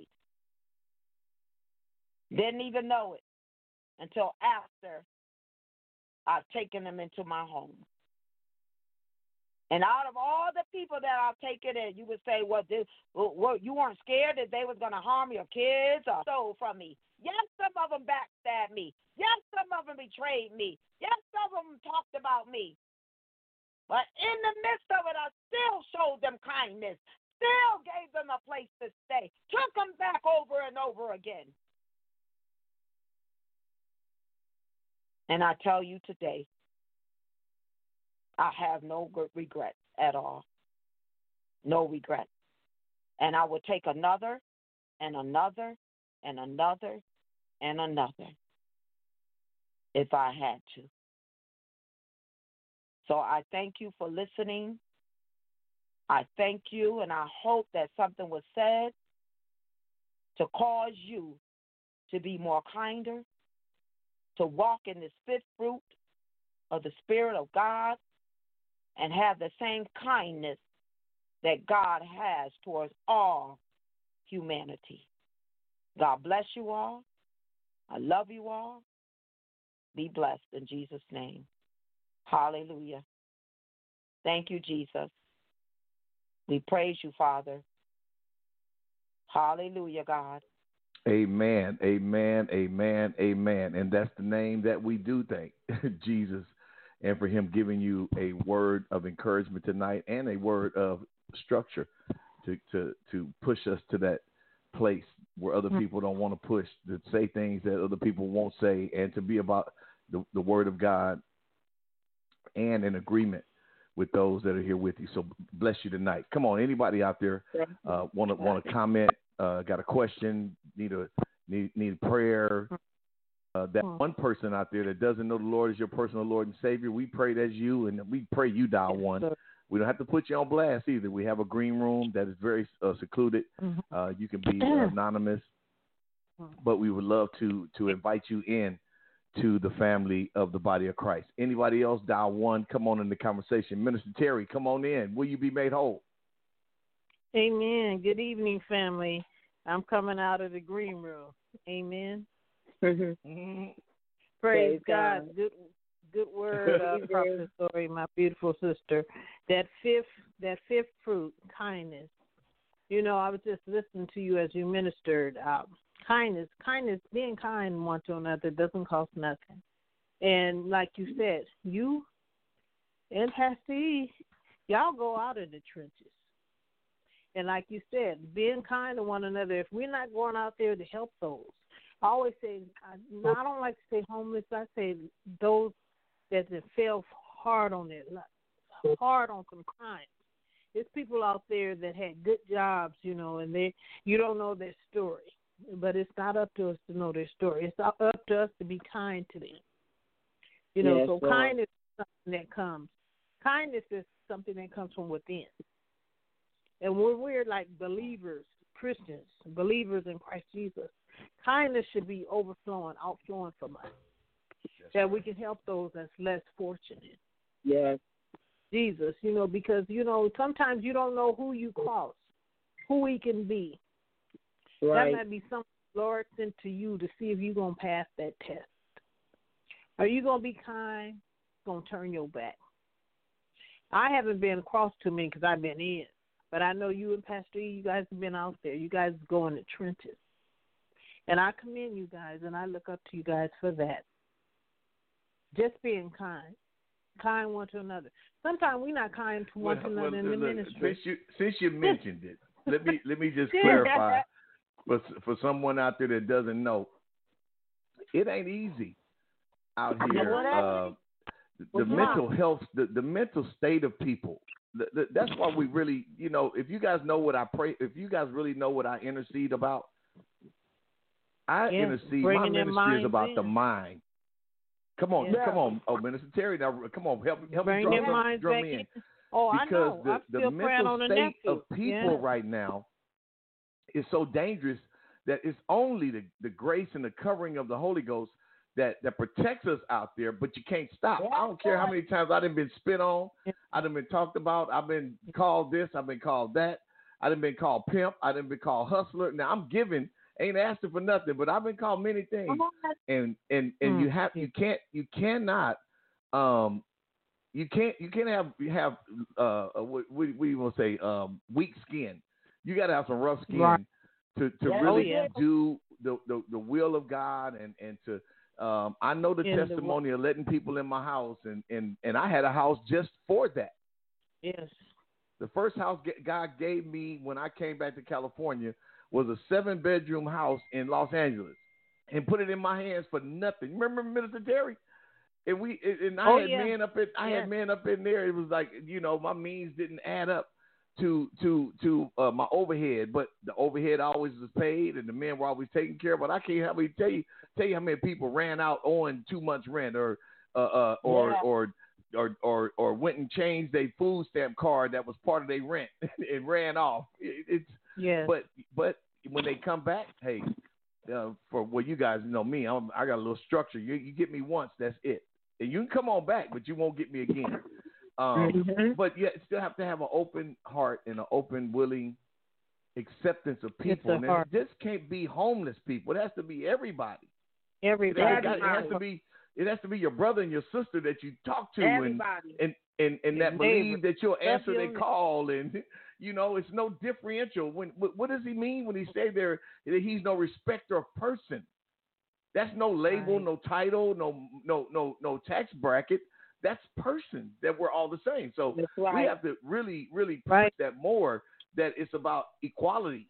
Didn't even know it until after I've taken them into my home. And out of all the people that I've taken in, you would say, well, this, well you weren't scared that they was going to harm your kids or stole from me. Yes, some of them backstabbed me. Yes, some of them betrayed me. Yes, some of them talked about me. But in the midst of it, I still showed them kindness, still gave them a place to stay, took them back over and over again. And I tell you today, I have no regrets at all. No regrets. And I would take another and another and another and another if I had to. So I thank you for listening I thank you, and I hope that something was said to cause you to be more kinder, to walk in this fifth fruit of the Spirit of God, and have the same kindness that God has towards all humanity. God bless you all. I love you all. Be blessed in Jesus' name. Hallelujah. Thank you, Jesus. We praise you, Father. Hallelujah, God. Amen, amen, amen, amen. And that's the name that we do thank, Jesus, and for him giving you a word of encouragement tonight and a word of structure to, to, to push us to that place where other people don't want to push, to say things that other people won't say, and to be about the, the word of God and in agreement with those that are here with you. So bless you tonight. Come on, anybody out there uh, want to want to comment? Uh, got a question? Need a need need prayer? Uh, that one person out there that doesn't know the Lord as your personal Lord and Savior, we pray that's you, and we pray you dial one. We don't have to put you on blast either. We have a green room that is very uh, secluded. Uh, you can be uh, anonymous, but we would love to to invite you in to the family of the body of Christ. Anybody else, dial one. Come on in the conversation. Minister Terry, come on in. Will you be made whole? Amen. Good evening, family. I'm coming out of the green room. Amen. Mm-hmm. Praise, Praise God. God. Good, good word, uh, Prophet Story, my beautiful sister. That fifth, that fifth fruit, kindness. You know, I was just listening to you as you ministered. Um, kindness, kindness, being kind one to another doesn't cost nothing. And like you said, you and Pastor E, y'all go out in the trenches. And like you said, being kind to one another, if we're not going out there to help those, I always say, I, I don't like to say homeless, I say those that fell hard on their life, hard on some crime. There's people out there that had good jobs, you know, and they you don't know their story. But it's not up to us to know their story. It's up to us to be kind to them. You know, Yes, so Lord. kindness is something that comes. Kindness is something that comes from within. And when we're like believers, Christians, believers in Christ Jesus, kindness should be overflowing, outflowing from us. Yes, that we can help those that's less fortunate. Yes. Jesus, you know, because, you know, sometimes you don't know who you cross, who we can be. Right. That might be something the Lord sent to you to see if you're going to pass that test. Are you going to be kind? Going to turn your back? I haven't been across too many because I've been in. But I know you and Pastor E, you guys have been out there. You guys go in the trenches. And I commend you guys, and I look up to you guys for that. Just being kind. Kind one to another. Sometimes we're not kind to one well, to another well, in the look, ministry. Since you, since you mentioned it, let me let me just clarify for for someone out there that doesn't know, it ain't easy out here. Uh, the the mental health, the, the mental state of people. The, the, that's why we really, you know, if you guys know what I pray, if you guys really know what I intercede about, I yes, intercede. My ministry is about in. the mind. Come on, yes. come on, oh, Minister Terry, now come on, help, help Bring me drum, them drum in. in. Oh, because I know. the, I'm the still mental on the state nephew. of people yeah. right now is so dangerous that it's only the, the grace and the covering of the Holy Ghost that, that protects us out there, but you can't stop. Yeah. I don't care how many times I've been spit on, I've been talked about, I've been called this, I've been called that, I've been called pimp, I've been called hustler. Now I'm giving, ain't asking for nothing, but I've been called many things. And and and mm. you have you can't you cannot um you can't you can't have you have uh what what, what do you want to say um weak skin. You got to have some rough skin right. to to yeah. really oh, yeah. do the, the the will of God and and to um I know the in testimony the, of letting people in my house and and and I had a house just for that. Yes. The first house God gave me when I came back to California was a seven bedroom house in Los Angeles, and put it in my hands for nothing. Remember Minister Terry? And we and I oh, had yeah. men up in I yes. had men up in there. It was like, you know, my means didn't add up to to to uh, my overhead, but the overhead always was paid, and the men were always taken care of. But I can't help you tell you tell you how many people ran out owing too much rent, or uh, uh or yeah. or or or or went and changed their food stamp card that was part of their rent and ran off. It, it's yes. but but when they come back, hey, uh, for well, you guys know me, I'm, I got a little structure. You you get me once, that's it, and you can come on back, but you won't get me again. Um, mm-hmm. But you still have to have an open heart and an open, willing acceptance of people. And it just can't be homeless people. It has to be everybody. Everybody. It, it, it has to be. It has to be your brother and your sister that you talk to, everybody. and and and, and that and believe that you'll answer their call, and you know it's no differential. When what, what does he mean when he say there that he's no respecter of person? That's no label, right. no title, no no no no tax bracket. That's person, that we're all the same. So right. we have to really, really push right. that more, that it's about equality.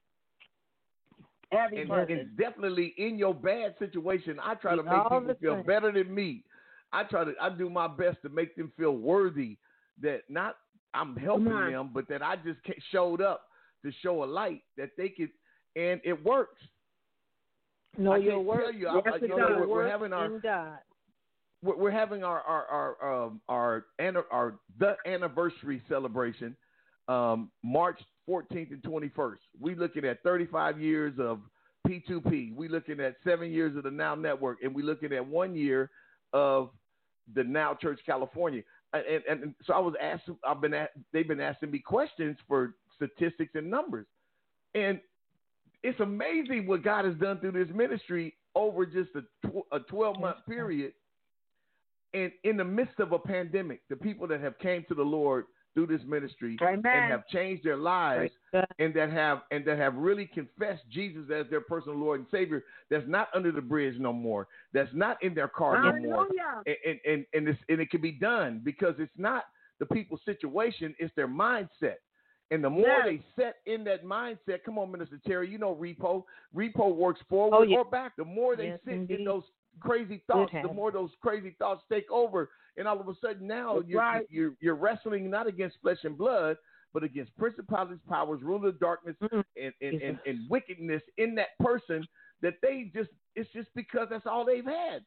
Every and, person. and definitely in your bad situation, I try to It's make all people the feel same. better than me. I try to, I do my best to make them feel worthy, that not I'm helping them, but that I just showed up to show a light that they could, and it works. Know I your can't work. tell you, Yes, I, it you know, does. we're, we're having our in God. we're, we're having our our our um, our, our, our the anniversary celebration, um, March fourteenth and twenty-first. We're looking at thirty-five years of P two P. We're looking at seven years of the Now Network, and we're looking at one year of the Now Church California. And, and, and so I was asked, I've been at, they've been asking me questions for statistics and numbers, and it's amazing what God has done through this ministry over just a, tw- a twelve-month period. And in the midst of a pandemic, the people that have came to the Lord through this ministry Amen. and have changed their lives, Right. and that have and that have really confessed Jesus as their personal Lord and Savior, that's not under the bridge no more, that's not in their car no more. Hallelujah. And and and, and, it's, and it can be done because it's not the people's situation, it's their mindset. And the more Yes. they set in that mindset, come on, Minister Terry, you know Repo. Repo works forward Oh, yeah. or back. The more they Yes, sit indeed. in those crazy thoughts, Good the habit. more those crazy thoughts take over. And all of a sudden now That's you're, right. you're, you're wrestling not against flesh and blood, but against principalities, powers, rulers of darkness, Mm-hmm. and, and, and, and wickedness in that person, that they just, it's just because that's all they've had.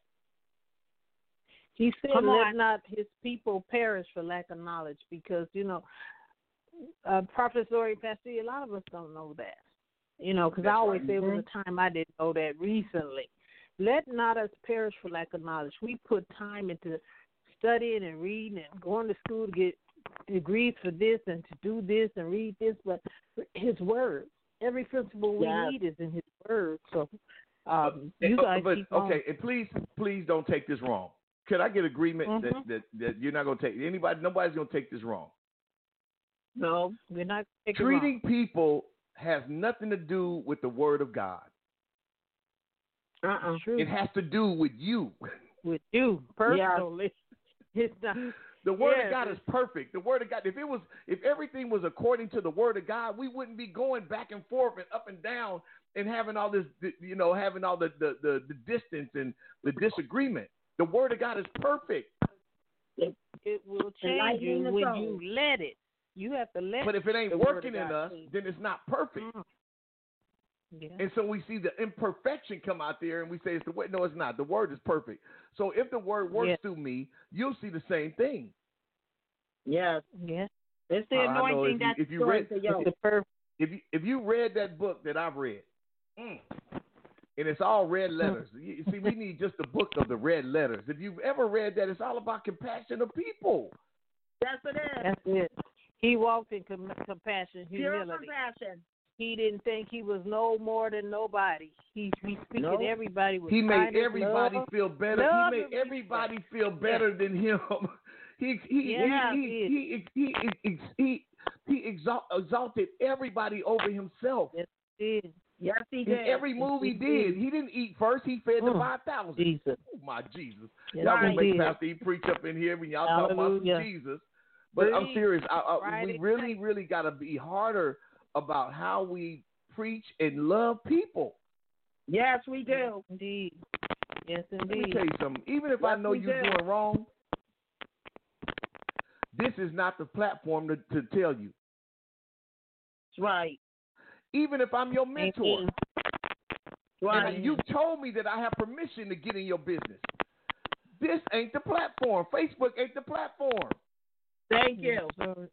He said, Come let on. not his people perish for lack of knowledge, because, you know, uh, Prophet Zori, Pastor, a lot of us don't know that. You know, because I That's always right. say it was a time I didn't know that recently. Let not us perish for lack of knowledge. We put time into studying and reading and going to school to get degrees for this and to do this and read this, but his word, every principle we Yes. need is in his word. So um, Uh, you guys but, keep on. okay, and please, please don't take this wrong. Could I get agreement Mhm. that, that, that you're not going to take anybody, nobody's going to take this wrong? No, we're not taking Treating people has nothing to do with the word of God. Uh-uh. True. It has to do with you. With you personally. It's not. The word Yes, of God is perfect. The word of God, if it was, if everything was according to the word of God, we wouldn't be going back and forth and up and down and having all this, you know, having all the, the, the, the distance and the disagreement. The word of God is perfect. It, it will change Enlightening you the when soul. you let it. You have to let But if it ain't the word working of in God us, change. then it's not perfect. Mm. Yeah. And so we see the imperfection come out there, and we say it's the way. No, it's not. The word is perfect. So if the word works Yeah. through me, you'll see the same thing. Yes. Yeah. It's the I- I know anointing if you- that's if you destroys read- the It's yoke. the perfect. If you if you read that book that I've read, mm, and it's all red letters. You see, we need just a book of the red letters. If you've ever read that, it's all about compassion of people. Yes, it is. That's it. He walked in com- compassion, Pure humility. compassion. He didn't think he was no more than nobody. He he speaking Nope. to everybody with He made kindness, everybody love. feel better. love He made and everybody respect. feel better than him. He he Yeah, he he he he he he, he, he exalt, exalted everybody over himself. Yes, he did. Yes, he In did. every move he did, he didn't eat first. He fed the Mm. five thousand. Jesus. Oh my Jesus! Yes, Y'all gonna he make did. Pastor E preach up in here when y'all talking about some Hallelujah. Jesus. But I'm Preach. serious. I, I, we Friday really, night. really got to be harder about how we preach and love people. Yes, we do. Indeed. Yes, Let me indeed. tell you something. Even if I Yes, know we you're do. doing wrong, this is not the platform to, to tell you. That's right. Even if I'm your mentor, Amen. Right. and you told me that I have permission to get in your business, this ain't the platform. Facebook ain't the platform. Thank you.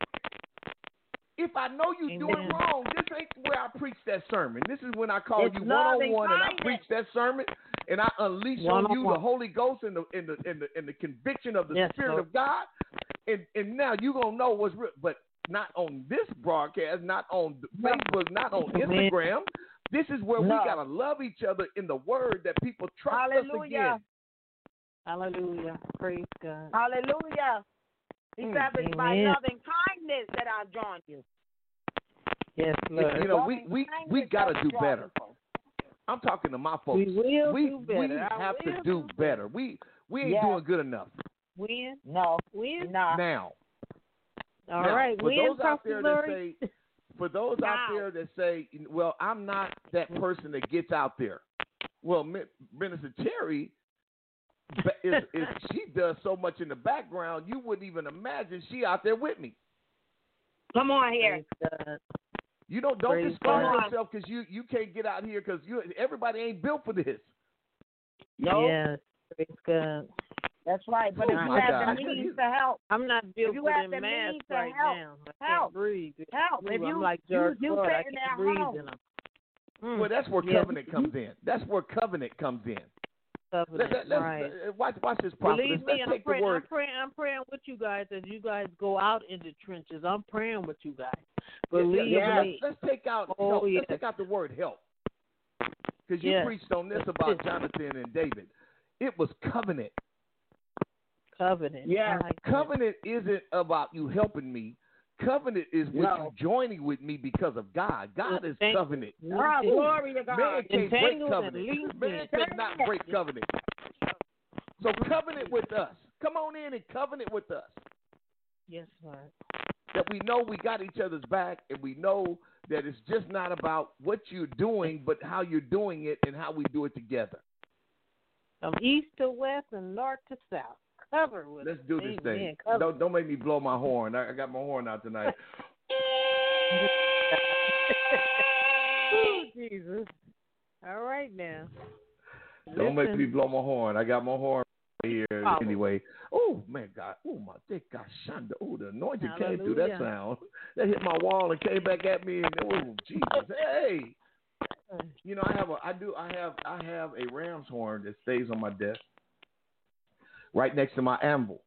If I know you Amen. doing wrong, this ain't where I preach that sermon. This is when I call It's you love one and on one and I kindness. preach that sermon and I unleash on you the One-on-one. Holy Ghost and the and the and the, and the conviction of the Yes, Spirit Lord. of God. And and now you're gonna know what's real, but not on this broadcast, not on No. Facebook, not on Amen. Instagram. This is where No. we gotta love each other in the word that people trust us Hallelujah. again. Hallelujah. Praise God. Hallelujah. He Mm. said it's by Amen. loving kindness that I've drawn you. Yes, Lord. You know, we Loving we kindness we gotta has do drawn better. people. I'm talking to my folks. We will we, do better. we I have to will do do better. We we ain't Yes. doing good enough When? No. When? Nah. now. All Now, right. for When, those out Prophet there Lori? that say, for those out Now. there that say, well, I'm not that person that gets out there. Well, Mi- Minister Terry, ba- is, is she does so much in the background, you wouldn't even imagine she out there with me. Come on here. Praise God. You don't don't Praise discourage God. yourself because you you can't get out here because you everybody ain't built for this. No. Yes. Praise God. That's right. But Oh, if you my have God. the means to help, I'm not built you for have them the masks means to right help, now. I help, can't breathe. help. Ooh, If I'm you like you George you Floyd. I sitting can't at breathe home. in them. Mm. Well, that's where Yes. covenant comes in. That's where covenant comes in. Covenant, Let, let, right. let's, uh, watch, watch this prophet. Believe Let's me, I'm take the praying, word. I'm praying. I'm praying with you guys as you guys go out in the trenches. I'm praying with you guys. Yeah, Believe yeah, yeah, me. let's, let's take out Oh, help. yes. Let's take out the word help. Because you Yes. preached on this about Jonathan and David. It was covenant. Covenant. Yeah. I like that. Covenant isn't about you helping me. Covenant is with No. you joining with me because of God. God is Thank you. covenant. Oh, glory to God. Man can't break Entangled and covenant. linked Man in. cannot break covenant. So covenant with us. Come on in and covenant with us. Yes, Lord. That we know we got each other's back and we know that it's just not about what you're doing, but how you're doing it and how we do it together. From east to west and north to south. Cover with Let's it. do this Amen. thing. Cover. Don't don't make me blow my horn. I, I got my horn out tonight. Oh, Jesus. All right now. Don't make Listen. me blow my horn. I got my horn right here Oh. anyway. Oh man, God. Oh my dick got shanda. Oh, the anointing came through that Hallelujah. sound. That hit my wall and came back at me and oh Jesus. Hey. You know, I have a I do I have I have a ram's horn that stays on my desk right next to my anvil.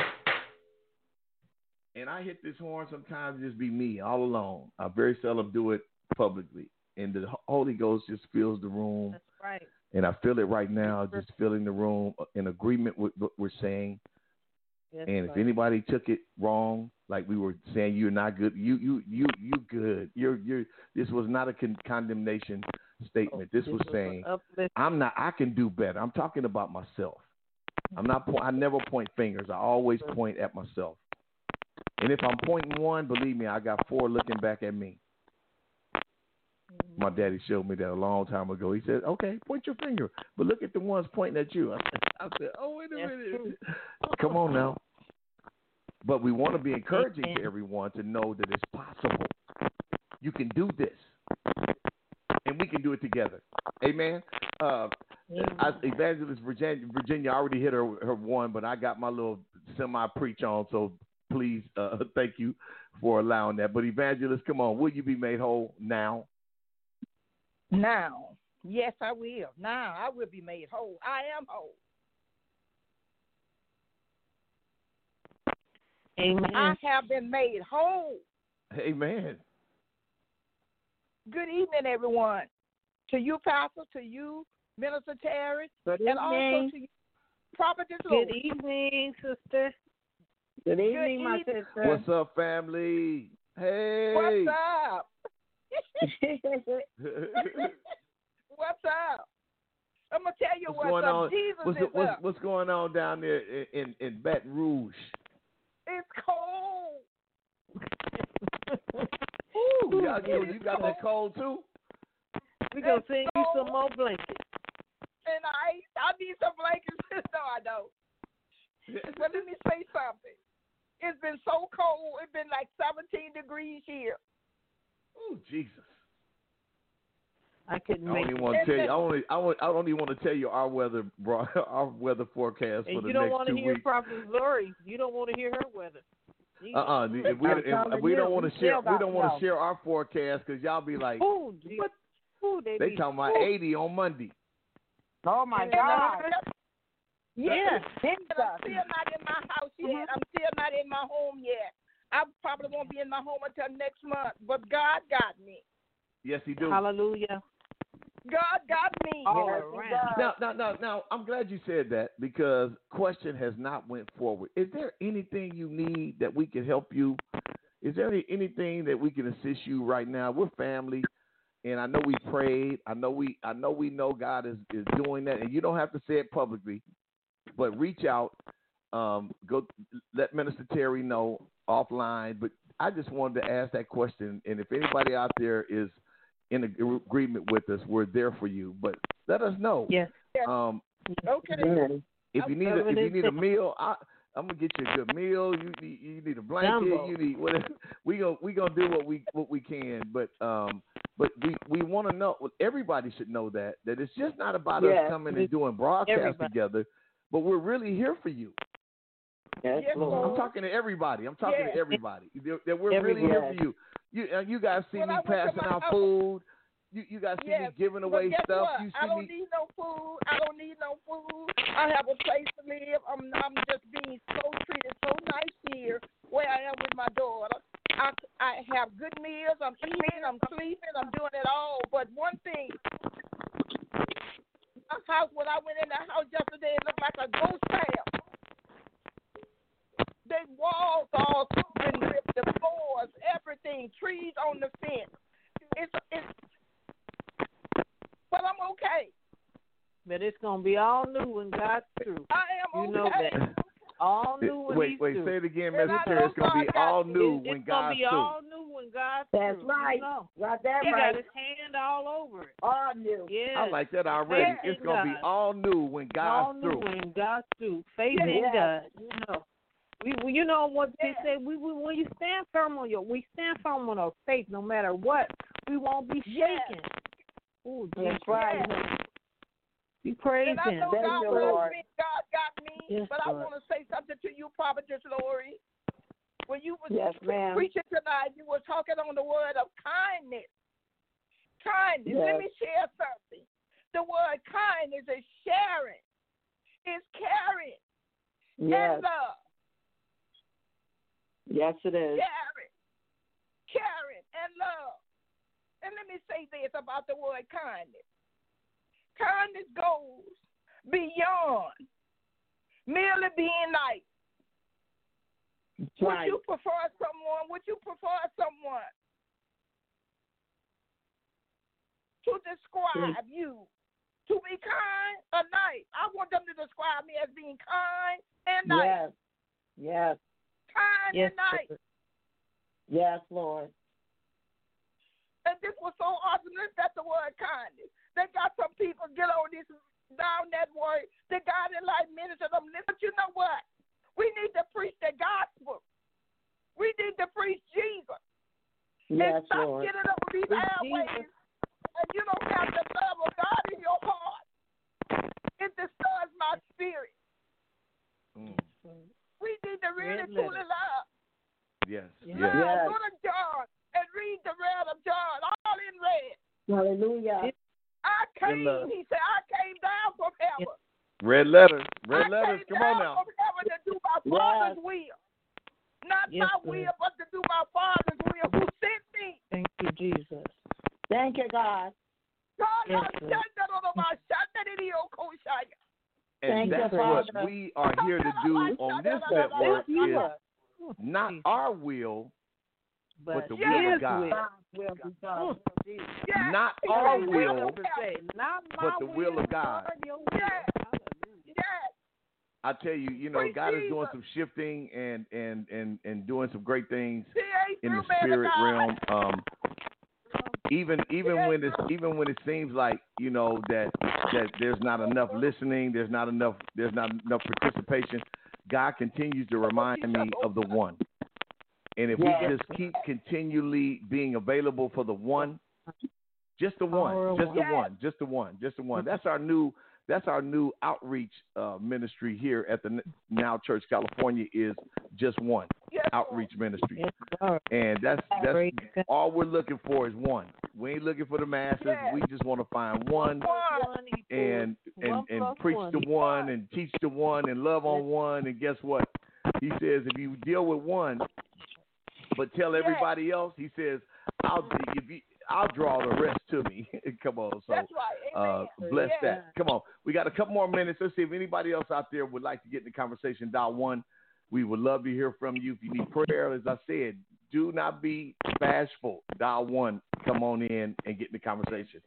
And I hit this horn sometimes just be me all alone. I very seldom do it publicly. And the Holy Ghost just fills the room. That's right. And I feel it right now, just filling the room in agreement with what we're saying. Yes, And if Lord. anybody took it wrong, like we were saying, you're not good. You, you, you, you good. You're, you're. This was not a con- condemnation statement. This was an saying, uplift. I'm not. I can do better. I'm talking about myself. I'm not. Po- I never point fingers. I always point at myself. And if I'm pointing one, believe me, I got four looking back at me. My daddy showed me that a long time ago. He said, okay, point your finger, but look at the ones pointing at you. I said, I said oh, wait a That's minute. true. Come on now. But we want to be encouraging to everyone to know that it's possible. You can do this. And we can do it together. Amen. Uh, I, Evangelist Virginia, Virginia already hit her, her one, but I got my little semi-preach on, so please, uh, thank you for allowing that. But Evangelist, come on, will you be made whole now? Now, yes, I will. Now, I will be made whole. I am whole. Amen. I have been made whole. Amen. Good evening, everyone. To you, Pastor, to you, Minister Terry, Good and also evening. to you, Prophetess Good Lori. evening, sister. Good evening, my evening. sister. What's up, family? Hey. What's up? What's up? I'm going to tell you what's, what's, going up. on? Jesus What's, is what's, up. what's going on down there in, in, in Baton Rouge? It's cold. Ooh, y'all, you, It is you got that cold too? We're going to It's send you cold. some more blankets. And I, I need some blankets. No, I don't. But let me say something. It's been so cold. It's been like seventeen degrees here. Oh, Jesus. I couldn't I make don't it. even want to tell you. I only, I, want, I don't even want to tell you our weather, bro, our weather forecast And for you the don't next want to two hear weeks. Prophet Lori. You don't want to hear her weather. Uh uh If we, I'm if, telling we you, don't want we to share. still We don't want got to share our forecast because y'all be like, Oh, gee. what? Ooh, they They be, talking about ooh. eighty on Monday. Oh my And, God. uh, Yeah. And I'm still not in my house yet. Mhm. I'm still not in my home yet. I probably won't be in my home until next month. But God got me. Yes, he do. Hallelujah. God got me. All Yes, around. he does. Now, now, now, now, I'm glad you said that because question has not went forward. Is there anything you need that we can help you? Is there any, anything that we can assist you right now? We're family, and I know we prayed. I know we, I know we know God is, is doing that, and you don't have to say it publicly, but reach out. Um, go let Minister Terry know offline. But I just wanted to ask that question, and if anybody out there is in agreement with us, we're there for you. But let us know. Yes. Um, Okay. if you need a, if you need a meal, I, I'm gonna get you a good meal. You need you need a blanket. Jumbo. You need whatever. We gonna we gonna do what we what we can. But um, but we, we want to know. Everybody should know that that it's just not about Yes. us coming and doing broadcasts Everybody. together, but we're really here for you. Yes, Yes, Lord. I'm talking to everybody. I'm talking Yes. to everybody. That, that we're really Everybody. here for you. You uh, you guys see When me I went to passing my out house- food. You you guys see Yes, me giving but away guess stuff. what? You see I don't me. need no food. I don't need no food. I have a place to live. I'm I'm just being so treated so nice here where I am with my daughter. I I have good meals. I'm eating. I'm sleeping. I'm doing it all. But one thing, my house when I went in the house yesterday, it looked like a ghost town. The walls all been ripped, the floors, everything, trees on the fence. It's it's. But I'm okay. But it's gonna be all new when God's through. I am You know okay. that. All new when Wait, He's wait, through. say it again, And Mister I Terry. know It's gonna be God got all you. new It's, when it's gonna God's be through. all new when God's That's through. right. You know. Got that He right. got His hand all over it. All new. Yeah. I like that already. Faith It's in gonna be God. all new when all God's new through. when God's through. Faith Yes. in God. You know. We, we, you know what they Yes. say. We, we, when you stand firm on your, we stand firm on our faith, no matter what. We won't be Yes. shaken. Ooh, That's Jesus. right. We praise And I Him. know Thank God you, got Lord. me. God got me. Yes, but I Lord. want to say something to you, Prophetess Lori. When you was Yes, ma'am. preaching tonight, you were talking on the word of kindness. Kindness. Yes. Let me share something. The word kindness is sharing. It's caring Yes. and love. Yes, it is. Caring. Caring and love. And let me say this about the word kindness. Kindness goes beyond merely being nice. That's Would right. you prefer someone? Would you prefer someone to describe you to be kind or nice? I want them to describe me as being kind and nice. Yes. Yes. Kind Yes, and nice. Lord. Yes, Lord. And this was so awesome. That's the word kindness. They got some people get on this down that word. They got it like minister them. But you know what? We need to preach the gospel. We need to preach Jesus. Yes, and stop Lord. getting over these Preach airways. And you don't have the love of God in your heart. It disturbs my spirit. Mm. We need to really Red truly letter. love. Yes. Yes. Yes. Yes. Go to John and read the red of John, all in red. Hallelujah. I came, love. he said, I came down from heaven. Red letters. Red I letters. came Come on down now. from heaven to do my Yes. Father's will. Not Yes, my Lord. will, but to do my Father's will who sent me. Thank you, Jesus. Thank you, God. God, Yes, I Lord. said that on my shot. And Thank you, that's what Father. we are here to do on this network Thank you. is not our will, But the will His of God. will. God's will be done. Jesus. Yes. not He our said, will, "Well, To say, not my but the will of God. but your will. Yes. Hallelujah. Yes. I tell you, you know, Praise God is doing Jesus. some shifting and and and and doing some great things He ain't in the through, man of spirit God. realm. Um, even even when it's even when it seems like you know that that there's not enough listening, there's not enough there's not enough participation. God continues to remind me of the one. And if Yes. we just keep continually being available for the one, Just the one. Power of Just one. the Yes. one. Just the one. Just the one. That's our new. That's our new outreach uh, ministry here at the Now Church California. Is just one Yes, outreach ministry, Yes, sir. and that's that's Praise God. all we're looking for is one. We ain't looking for the masses. Yes. We just want to find one One. One equals and and, one and plus preach one. to one and teach to one and love on one. And guess what? He says if you deal with one, but tell Yes. everybody else, he says I'll if you, I'll draw the rest to me. Come on, so That's right. uh, Amen. bless Yes. that. Come on, we got a couple more minutes. Let's see if anybody else out there would like to get in the conversation. Dial one. We would love to hear from you. If you need prayer, as I said, do not be bashful. Dial one. Come on in and get in the conversation.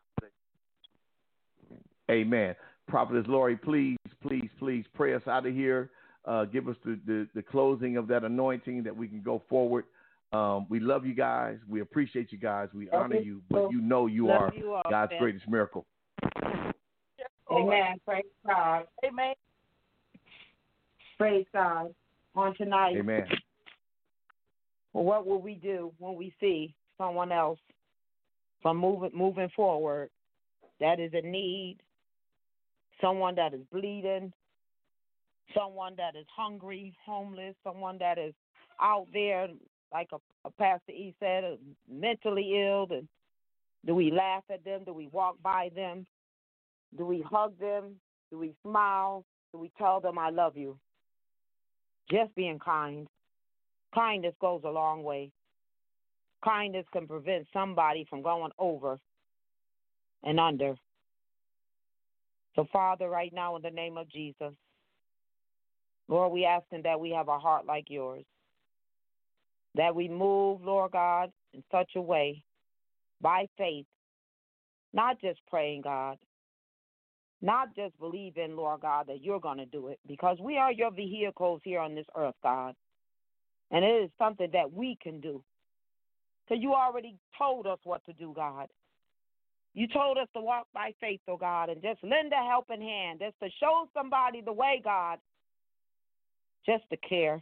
Amen. Prophetess Lori, please, please, please pray us out of here. Uh, give us the, the, the closing of that anointing that we can go forward. Um, we love you guys. We appreciate you guys. We honor you, but you know you Love are you all, God's fam. greatest miracle. Yes, Lord. Amen. Praise God. Amen. Praise God. On tonight, Amen. well, what will we do when we see someone else from moving moving forward that is in need, someone that is bleeding, someone that is hungry, homeless, someone that is out there, like a, a Pastor E said, uh, mentally ill? And do we laugh at them? Do we walk by them? Do we hug them? Do we smile? Do we tell them, I love you? Just being kind. Kindness goes a long way. Kindness can prevent somebody from going over and under. So, Father, right now, in the name of Jesus, Lord, we ask that we have a heart like yours, that we move, Lord God, in such a way, by faith, not just praying, God, not just believing, Lord God, that you're going to do it, because we are your vehicles here on this earth, God, and it is something that we can do. So you already told us what to do, God. You told us to walk by faith, oh God, and just lend a helping hand, just to show somebody the way, God, just to care.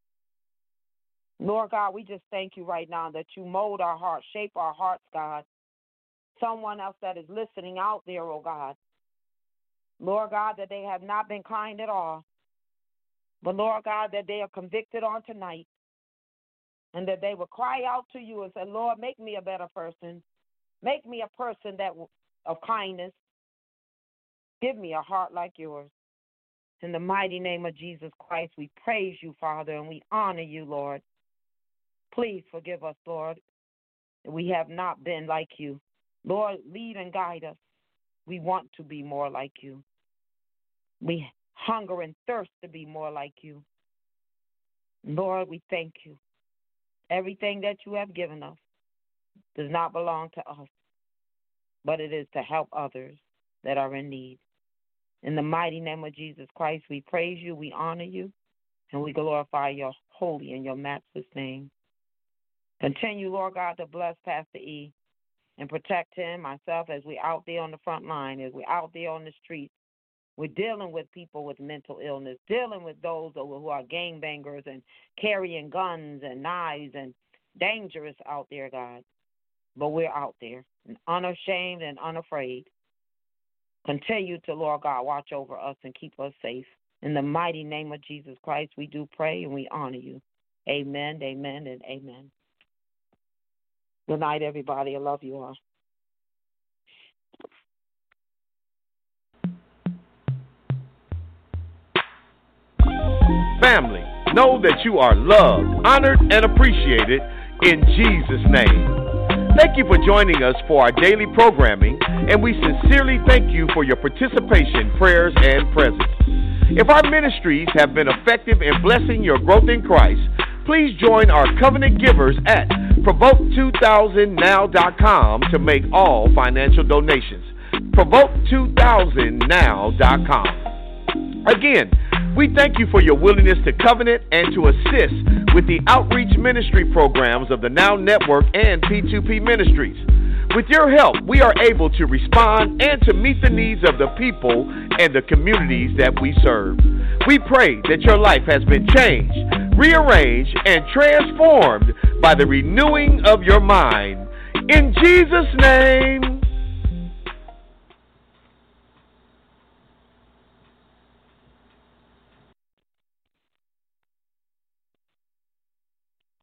Lord God, we just thank you right now that you mold our hearts, shape our hearts, God. Someone else that is listening out there, oh God. Lord God, that they have not been kind at all. But Lord God, that they are convicted on tonight. And that they will cry out to you and say, Lord, make me a better person. Make me a person that of kindness. Give me a heart like yours. In the mighty name of Jesus Christ, we praise you, Father, and we honor you, Lord. Please forgive us, Lord. We have not been like you. Lord, lead and guide us. We want to be more like you. We hunger and thirst to be more like you. Lord, we thank you. Everything that you have given us does not belong to us, but it is to help others that are in need. In the mighty name of Jesus Christ, we praise you, we honor you, and we glorify your holy and your matchless name. Continue, Lord God, to bless Pastor E and protect him, myself, as we're out there on the front line, as we're out there on the streets. We're dealing with people with mental illness, dealing with those who are gangbangers and carrying guns and knives and dangerous out there, God. But we're out there, and unashamed and unafraid. Continue to, Lord God, watch over us and keep us safe. In the mighty name of Jesus Christ, we do pray and we honor you. Amen, amen, and amen. Good night, everybody. I love you all. Family, know that you are loved, honored, and appreciated in Jesus' name. Thank you for joining us for our daily programming, and we sincerely thank you for your participation, prayers, and presence. If our ministries have been effective in blessing your growth in Christ, please join our covenant givers at provoke two thousand now dot com to make all financial donations. provoke two thousand now dot com. Again, we thank you for your willingness to covenant and to assist with the outreach ministry programs of the Now Network and P two P Ministries. With your help, we are able to respond and to meet the needs of the people and the communities that we serve. We pray that your life has been changed, rearranged, and transformed by the renewing of your mind In Jesus' name.